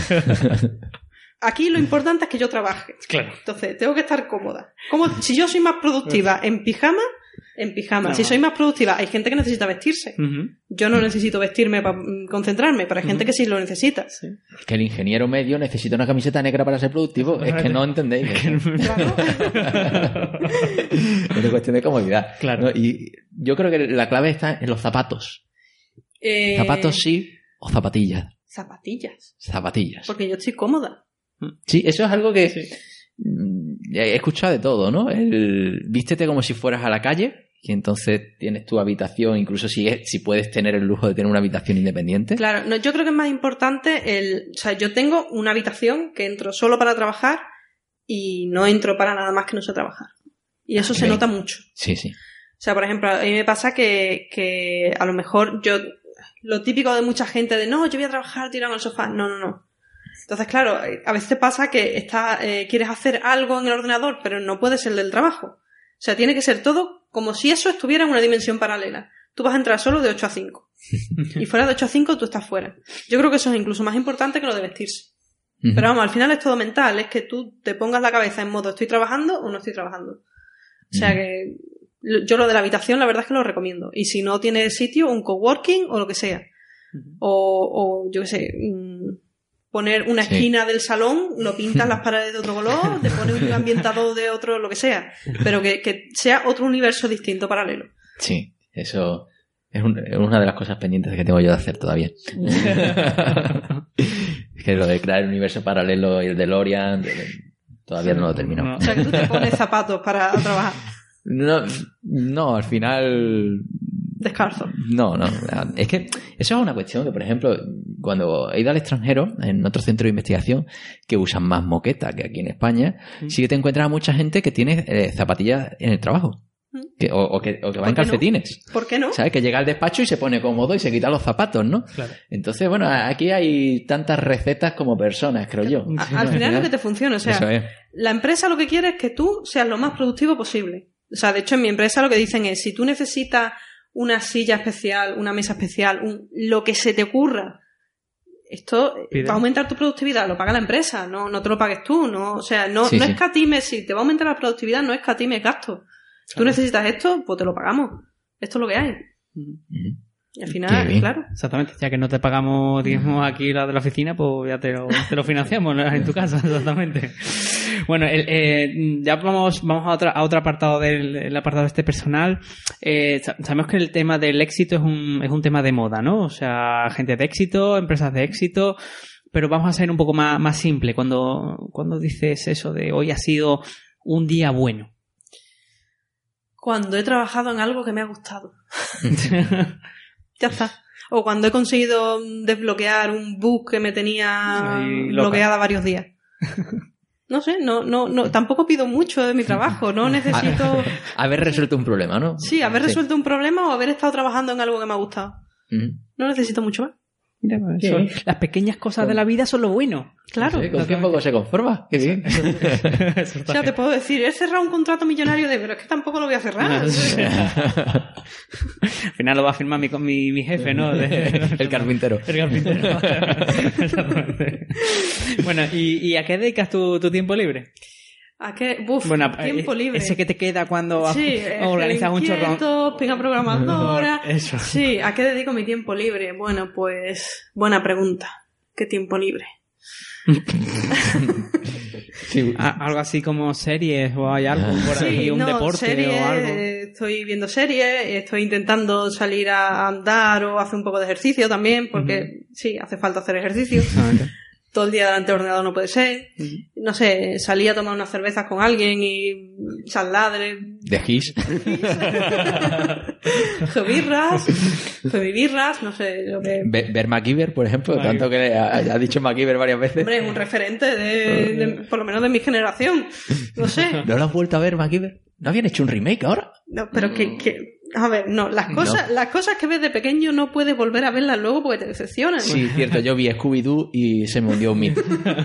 Aquí lo importante es que yo trabaje. Claro. Entonces, tengo que estar cómoda. Si yo soy más productiva en pijama. No. Si soy más productiva, hay gente que necesita vestirse. Yo no necesito vestirme para concentrarme, pero hay gente que sí lo necesita. Sí. Es que el ingeniero medio necesita una camiseta negra para ser productivo. Es que no entendéis. Claro. Es una cuestión de comodidad. Claro. ¿No? Y yo creo que la clave está en los zapatos. ¿Zapatos sí o zapatillas? Zapatillas. Porque yo estoy cómoda. Sí, eso es algo que... Sí. He escuchado de todo, ¿no? Vístete como si fueras a la calle, y entonces tienes tu habitación, incluso si puedes tener el lujo de tener una habitación independiente. Claro, no, yo creo que es más importante o sea, yo tengo una habitación que entro solo para trabajar y no entro para nada más que no sé trabajar. Y eso se nota mucho. Sí. O sea, por ejemplo, a mí me pasa que a lo mejor lo típico de mucha gente de no, yo voy a trabajar tirado en el sofá. No. Entonces, claro, a veces pasa que quieres hacer algo en el ordenador, pero no puede ser del trabajo. O sea, tiene que ser todo como si eso estuviera en una dimensión paralela. Tú vas a entrar solo de 8 a 5. Y fuera de 8 a 5 tú estás fuera. Yo creo que eso es incluso más importante que lo de vestirse. Pero vamos, al final es todo mental. Es que tú te pongas la cabeza en modo ¿estoy trabajando o no estoy trabajando? O sea que yo lo de la habitación la verdad es que lo recomiendo. Y si no tiene sitio, un coworking o lo que sea. O yo qué sé... poner una esquina del salón, lo pintas las paredes de otro color, te pones un ambientador de otro, lo que sea, pero que sea otro universo distinto, paralelo. Sí, eso es una de las cosas pendientes que tengo yo de hacer todavía. Es que lo de crear el universo paralelo y el DeLorean todavía no lo he terminado. O sea, que tú te pones zapatos para trabajar. No, al final... Descalzo. No. Es que eso es una cuestión que, por ejemplo, cuando he ido al extranjero, en otro centro de investigación, que usan más moqueta que aquí en España, sí que te encuentras a mucha gente que tiene zapatillas en el trabajo. O que va en calcetines. ¿Por qué no? ¿Sabes? Que llega al despacho y se pone cómodo y se quita los zapatos, ¿no? Claro. Entonces, bueno, aquí hay tantas recetas como personas, creo yo. Al final lo que te funciona, o sea, Eso es. la empresa lo que quiere es que tú seas lo más productivo posible. O sea, de hecho, en mi empresa lo que dicen es, si tú necesitas una silla especial, una mesa especial, lo que se te ocurra, esto va a aumentar tu productividad, lo paga la empresa, no te lo pagues tú, ¿no? O sea, no escatimes, si te va a aumentar la productividad, no escatimes gastos. Tú necesitas esto, pues te lo pagamos. Esto es lo que hay. Y al final, claro. Exactamente. Ya que no te pagamos, digamos, aquí la de la oficina, pues ya te lo financiamos, ¿no? En tu casa, exactamente. Bueno, ya vamos a otro apartado el apartado este personal. Sabemos que el tema del éxito es un tema de moda, ¿no? O sea, gente de éxito, empresas de éxito, pero vamos a ser un poco más simple. Cuando dices eso de hoy ha sido un día bueno. Cuando he trabajado en algo que me ha gustado. Ya está. O cuando he conseguido desbloquear un bug que me tenía bloqueada varios días. No sé, no, tampoco pido mucho de mi trabajo, no necesito... Haber resuelto un problema, ¿no? Sí, haber resuelto un problema o haber estado trabajando en algo que me ha gustado. No necesito mucho más. Mira, las pequeñas cosas de la vida son lo bueno. Claro. Sí, con qué poco se conforma. Qué bien. O sea, te puedo decir, he cerrado un contrato millonario pero es que tampoco lo voy a cerrar. Al final lo va a firmar mi jefe, ¿no? El carpintero. El carpintero. Exactamente. Bueno, ¿y a qué dedicas tu tiempo libre? ¿A qué? Tiempo libre. Ese que te queda cuando organizas un chorrón. Pinga programadora. Eso. Sí, ¿a qué dedico mi tiempo libre? Bueno, pues, buena pregunta. ¿Qué tiempo libre? Sí. Algo así como series o hay algo por ahí, un deporte series, o algo. Estoy viendo series, estoy intentando salir a andar o hacer un poco de ejercicio también, porque sí, hace falta hacer ejercicio. Todo el día delante del ordenador no puede ser. No sé, salí a tomar unas cervezas con alguien y charlar de gis. Femibirras, no sé lo que... Ver MacGyver, por ejemplo, tanto que ha dicho MacGyver varias veces. Hombre, es un referente de por lo menos de mi generación. No sé. ¿No lo has vuelto a ver, MacGyver? ¿No habían hecho un remake ahora? No, pero que a ver, no, las cosas que ves de pequeño no puedes volver a verlas luego porque te decepcionan. Sí, cierto, yo vi Scooby-Doo y se me hundió un mito.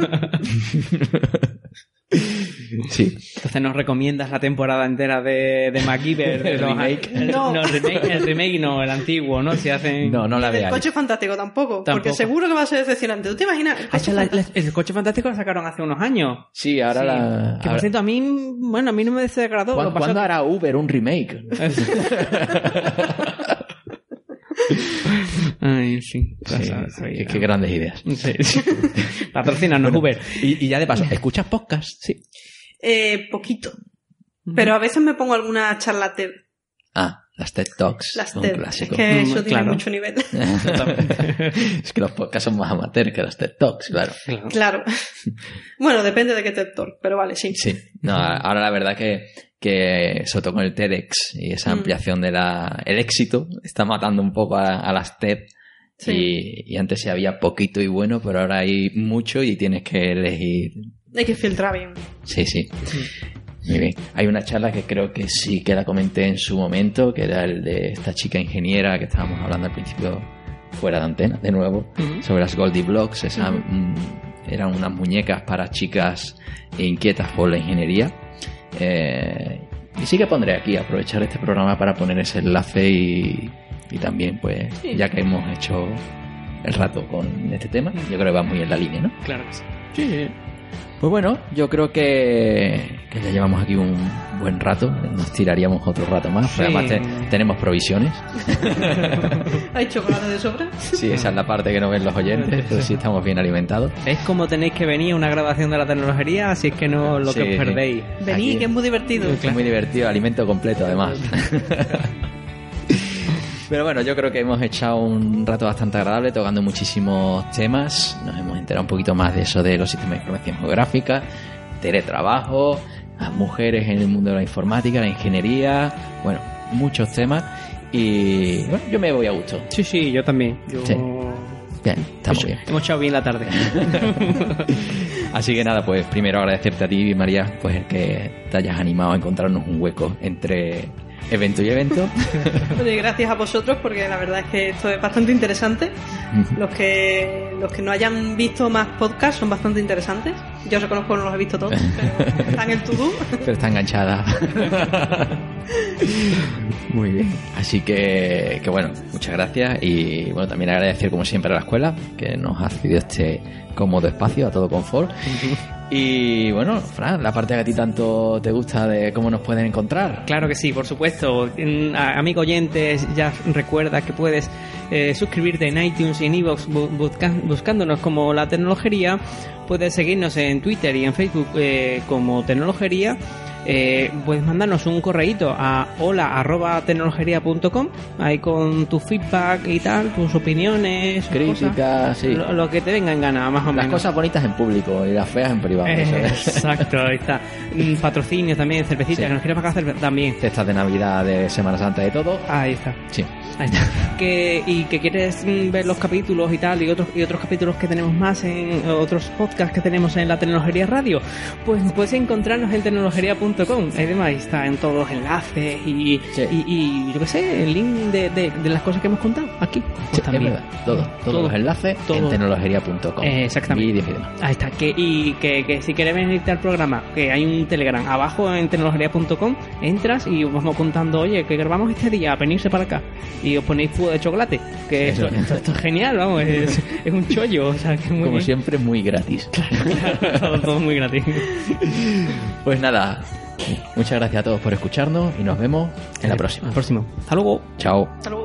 Sí. Entonces nos recomiendas la temporada entera de MacGyver, el remake. El remake no, el antiguo, ¿no? Si hacen... No la veáis. El Coche Fantástico tampoco, porque seguro que va a ser decepcionante. ¿Tú te imaginas? El Coche Fantástico lo sacaron hace unos años. Sí, ahora Que por cierto, a mí no me desagradó. ¿Cuándo hará Uber un remake? Ay, sí. Qué grandes ideas. Sí. Patrocínanos, Uber. Y ya de paso, ¿escuchas podcast? Sí. Poquito. Pero a veces me pongo alguna charla TED. Las TED Talks. Las un TED. clásico. Es que eso tiene mucho nivel. Es que los podcasts son más amateurs que las TED Talks, Claro. Bueno, depende de qué TED Talk, pero vale, sí. Sí. No, ahora la verdad que sobre todo con el TEDx y esa ampliación el éxito está matando un poco a las TED. Sí. Y antes sí había poquito y bueno, pero ahora hay mucho y tienes que elegir. Hay que filtrar bien. Sí. Muy bien. Hay una charla que creo que sí que la comenté en su momento, que era el de esta chica ingeniera que estábamos hablando al principio fuera de antena, de nuevo, sobre las Goldie Blocks. Eran unas muñecas para chicas inquietas por la ingeniería. Y sí que pondré aquí, aprovechar este programa para poner ese enlace y también, pues, ya que hemos hecho el rato con este tema, yo creo que va muy en la línea, ¿no? Claro que sí. Sí. Pues bueno, yo creo que ya llevamos aquí un buen rato. Nos tiraríamos otro rato más. Sí. Además tenemos provisiones. ¿Hay chocolate de sobra? Sí, esa es la parte que no ven los oyentes, pero sí estamos bien alimentados. ¿Veis cómo tenéis que venir a una grabación de la tecnología? Así es que no lo que os perdéis. Venid, aquí, que es muy divertido. Es muy divertido, alimento completo además. Pero bueno, yo creo que hemos echado un rato bastante agradable tocando muchísimos temas. Nos hemos enterado un poquito más de eso de los sistemas de información geográfica, teletrabajo, las mujeres en el mundo de la informática, la ingeniería, bueno, muchos temas. Y bueno, yo me voy a gusto. Sí, yo también. Sí. Bien, estamos bien. Hemos echado bien la tarde. Así que nada, pues primero agradecerte a ti, María, pues el que te hayas animado a encontrarnos un hueco entre evento y evento. Oye, gracias a vosotros porque la verdad es que esto es bastante interesante. Los que no hayan visto más podcasts son bastante interesantes. Yo reconozco que no los he visto todos, pero están en to-do. Pero está enganchada. Muy bien. Así que bueno, muchas gracias y bueno, también agradecer como siempre a la escuela que nos ha cedido este cómodo espacio a todo confort. Y bueno, Fran, la parte que a ti tanto te gusta de cómo nos pueden encontrar. Claro que sí, por supuesto. Amigo oyentes, ya recuerda que puedes suscribirte en iTunes y en iVoox buscándonos como La Tecnologería. Puedes seguirnos en Twitter y en Facebook como Tecnologería. Puedes mandarnos un correíto a hola@tecnologería.com, ahí con tu feedback y tal, tus opiniones, críticas, sí. Lo que te venga en gana, más o menos. Las cosas bonitas en público y las feas en privado. Exacto, ahí está. Patrocinios también, cervecitas, sí. Que nos quieras pagar también. Cestas de Navidad, de Semana Santa, de todo. Ahí está. Sí. Ahí está. Y que quieres ver los capítulos y tal, y otros capítulos que tenemos más en otros podcasts que tenemos en La Tecnologería Radio, pues puedes encontrarnos en tecnologería.com. Además está en todos los enlaces y yo qué sé, el link de las cosas que hemos contado aquí. Pues sí, también. Todos los enlaces en tecnologería.com. Exactamente. Vídeos y demás. Ahí está. Que si quieres venirte al programa, que hay un Telegram abajo en tecnologería.com, entras y os vamos contando, oye, que grabamos este día, a venirse para acá. Y os ponéis fuego de chocolate. Que esto es genial, vamos, es un chollo. O sea, que muy como bien. Siempre, muy gratis. Claro, todo muy gratis. Pues nada, muchas gracias a todos por escucharnos y nos vemos en la próxima. Hasta luego. Chao. Hasta luego.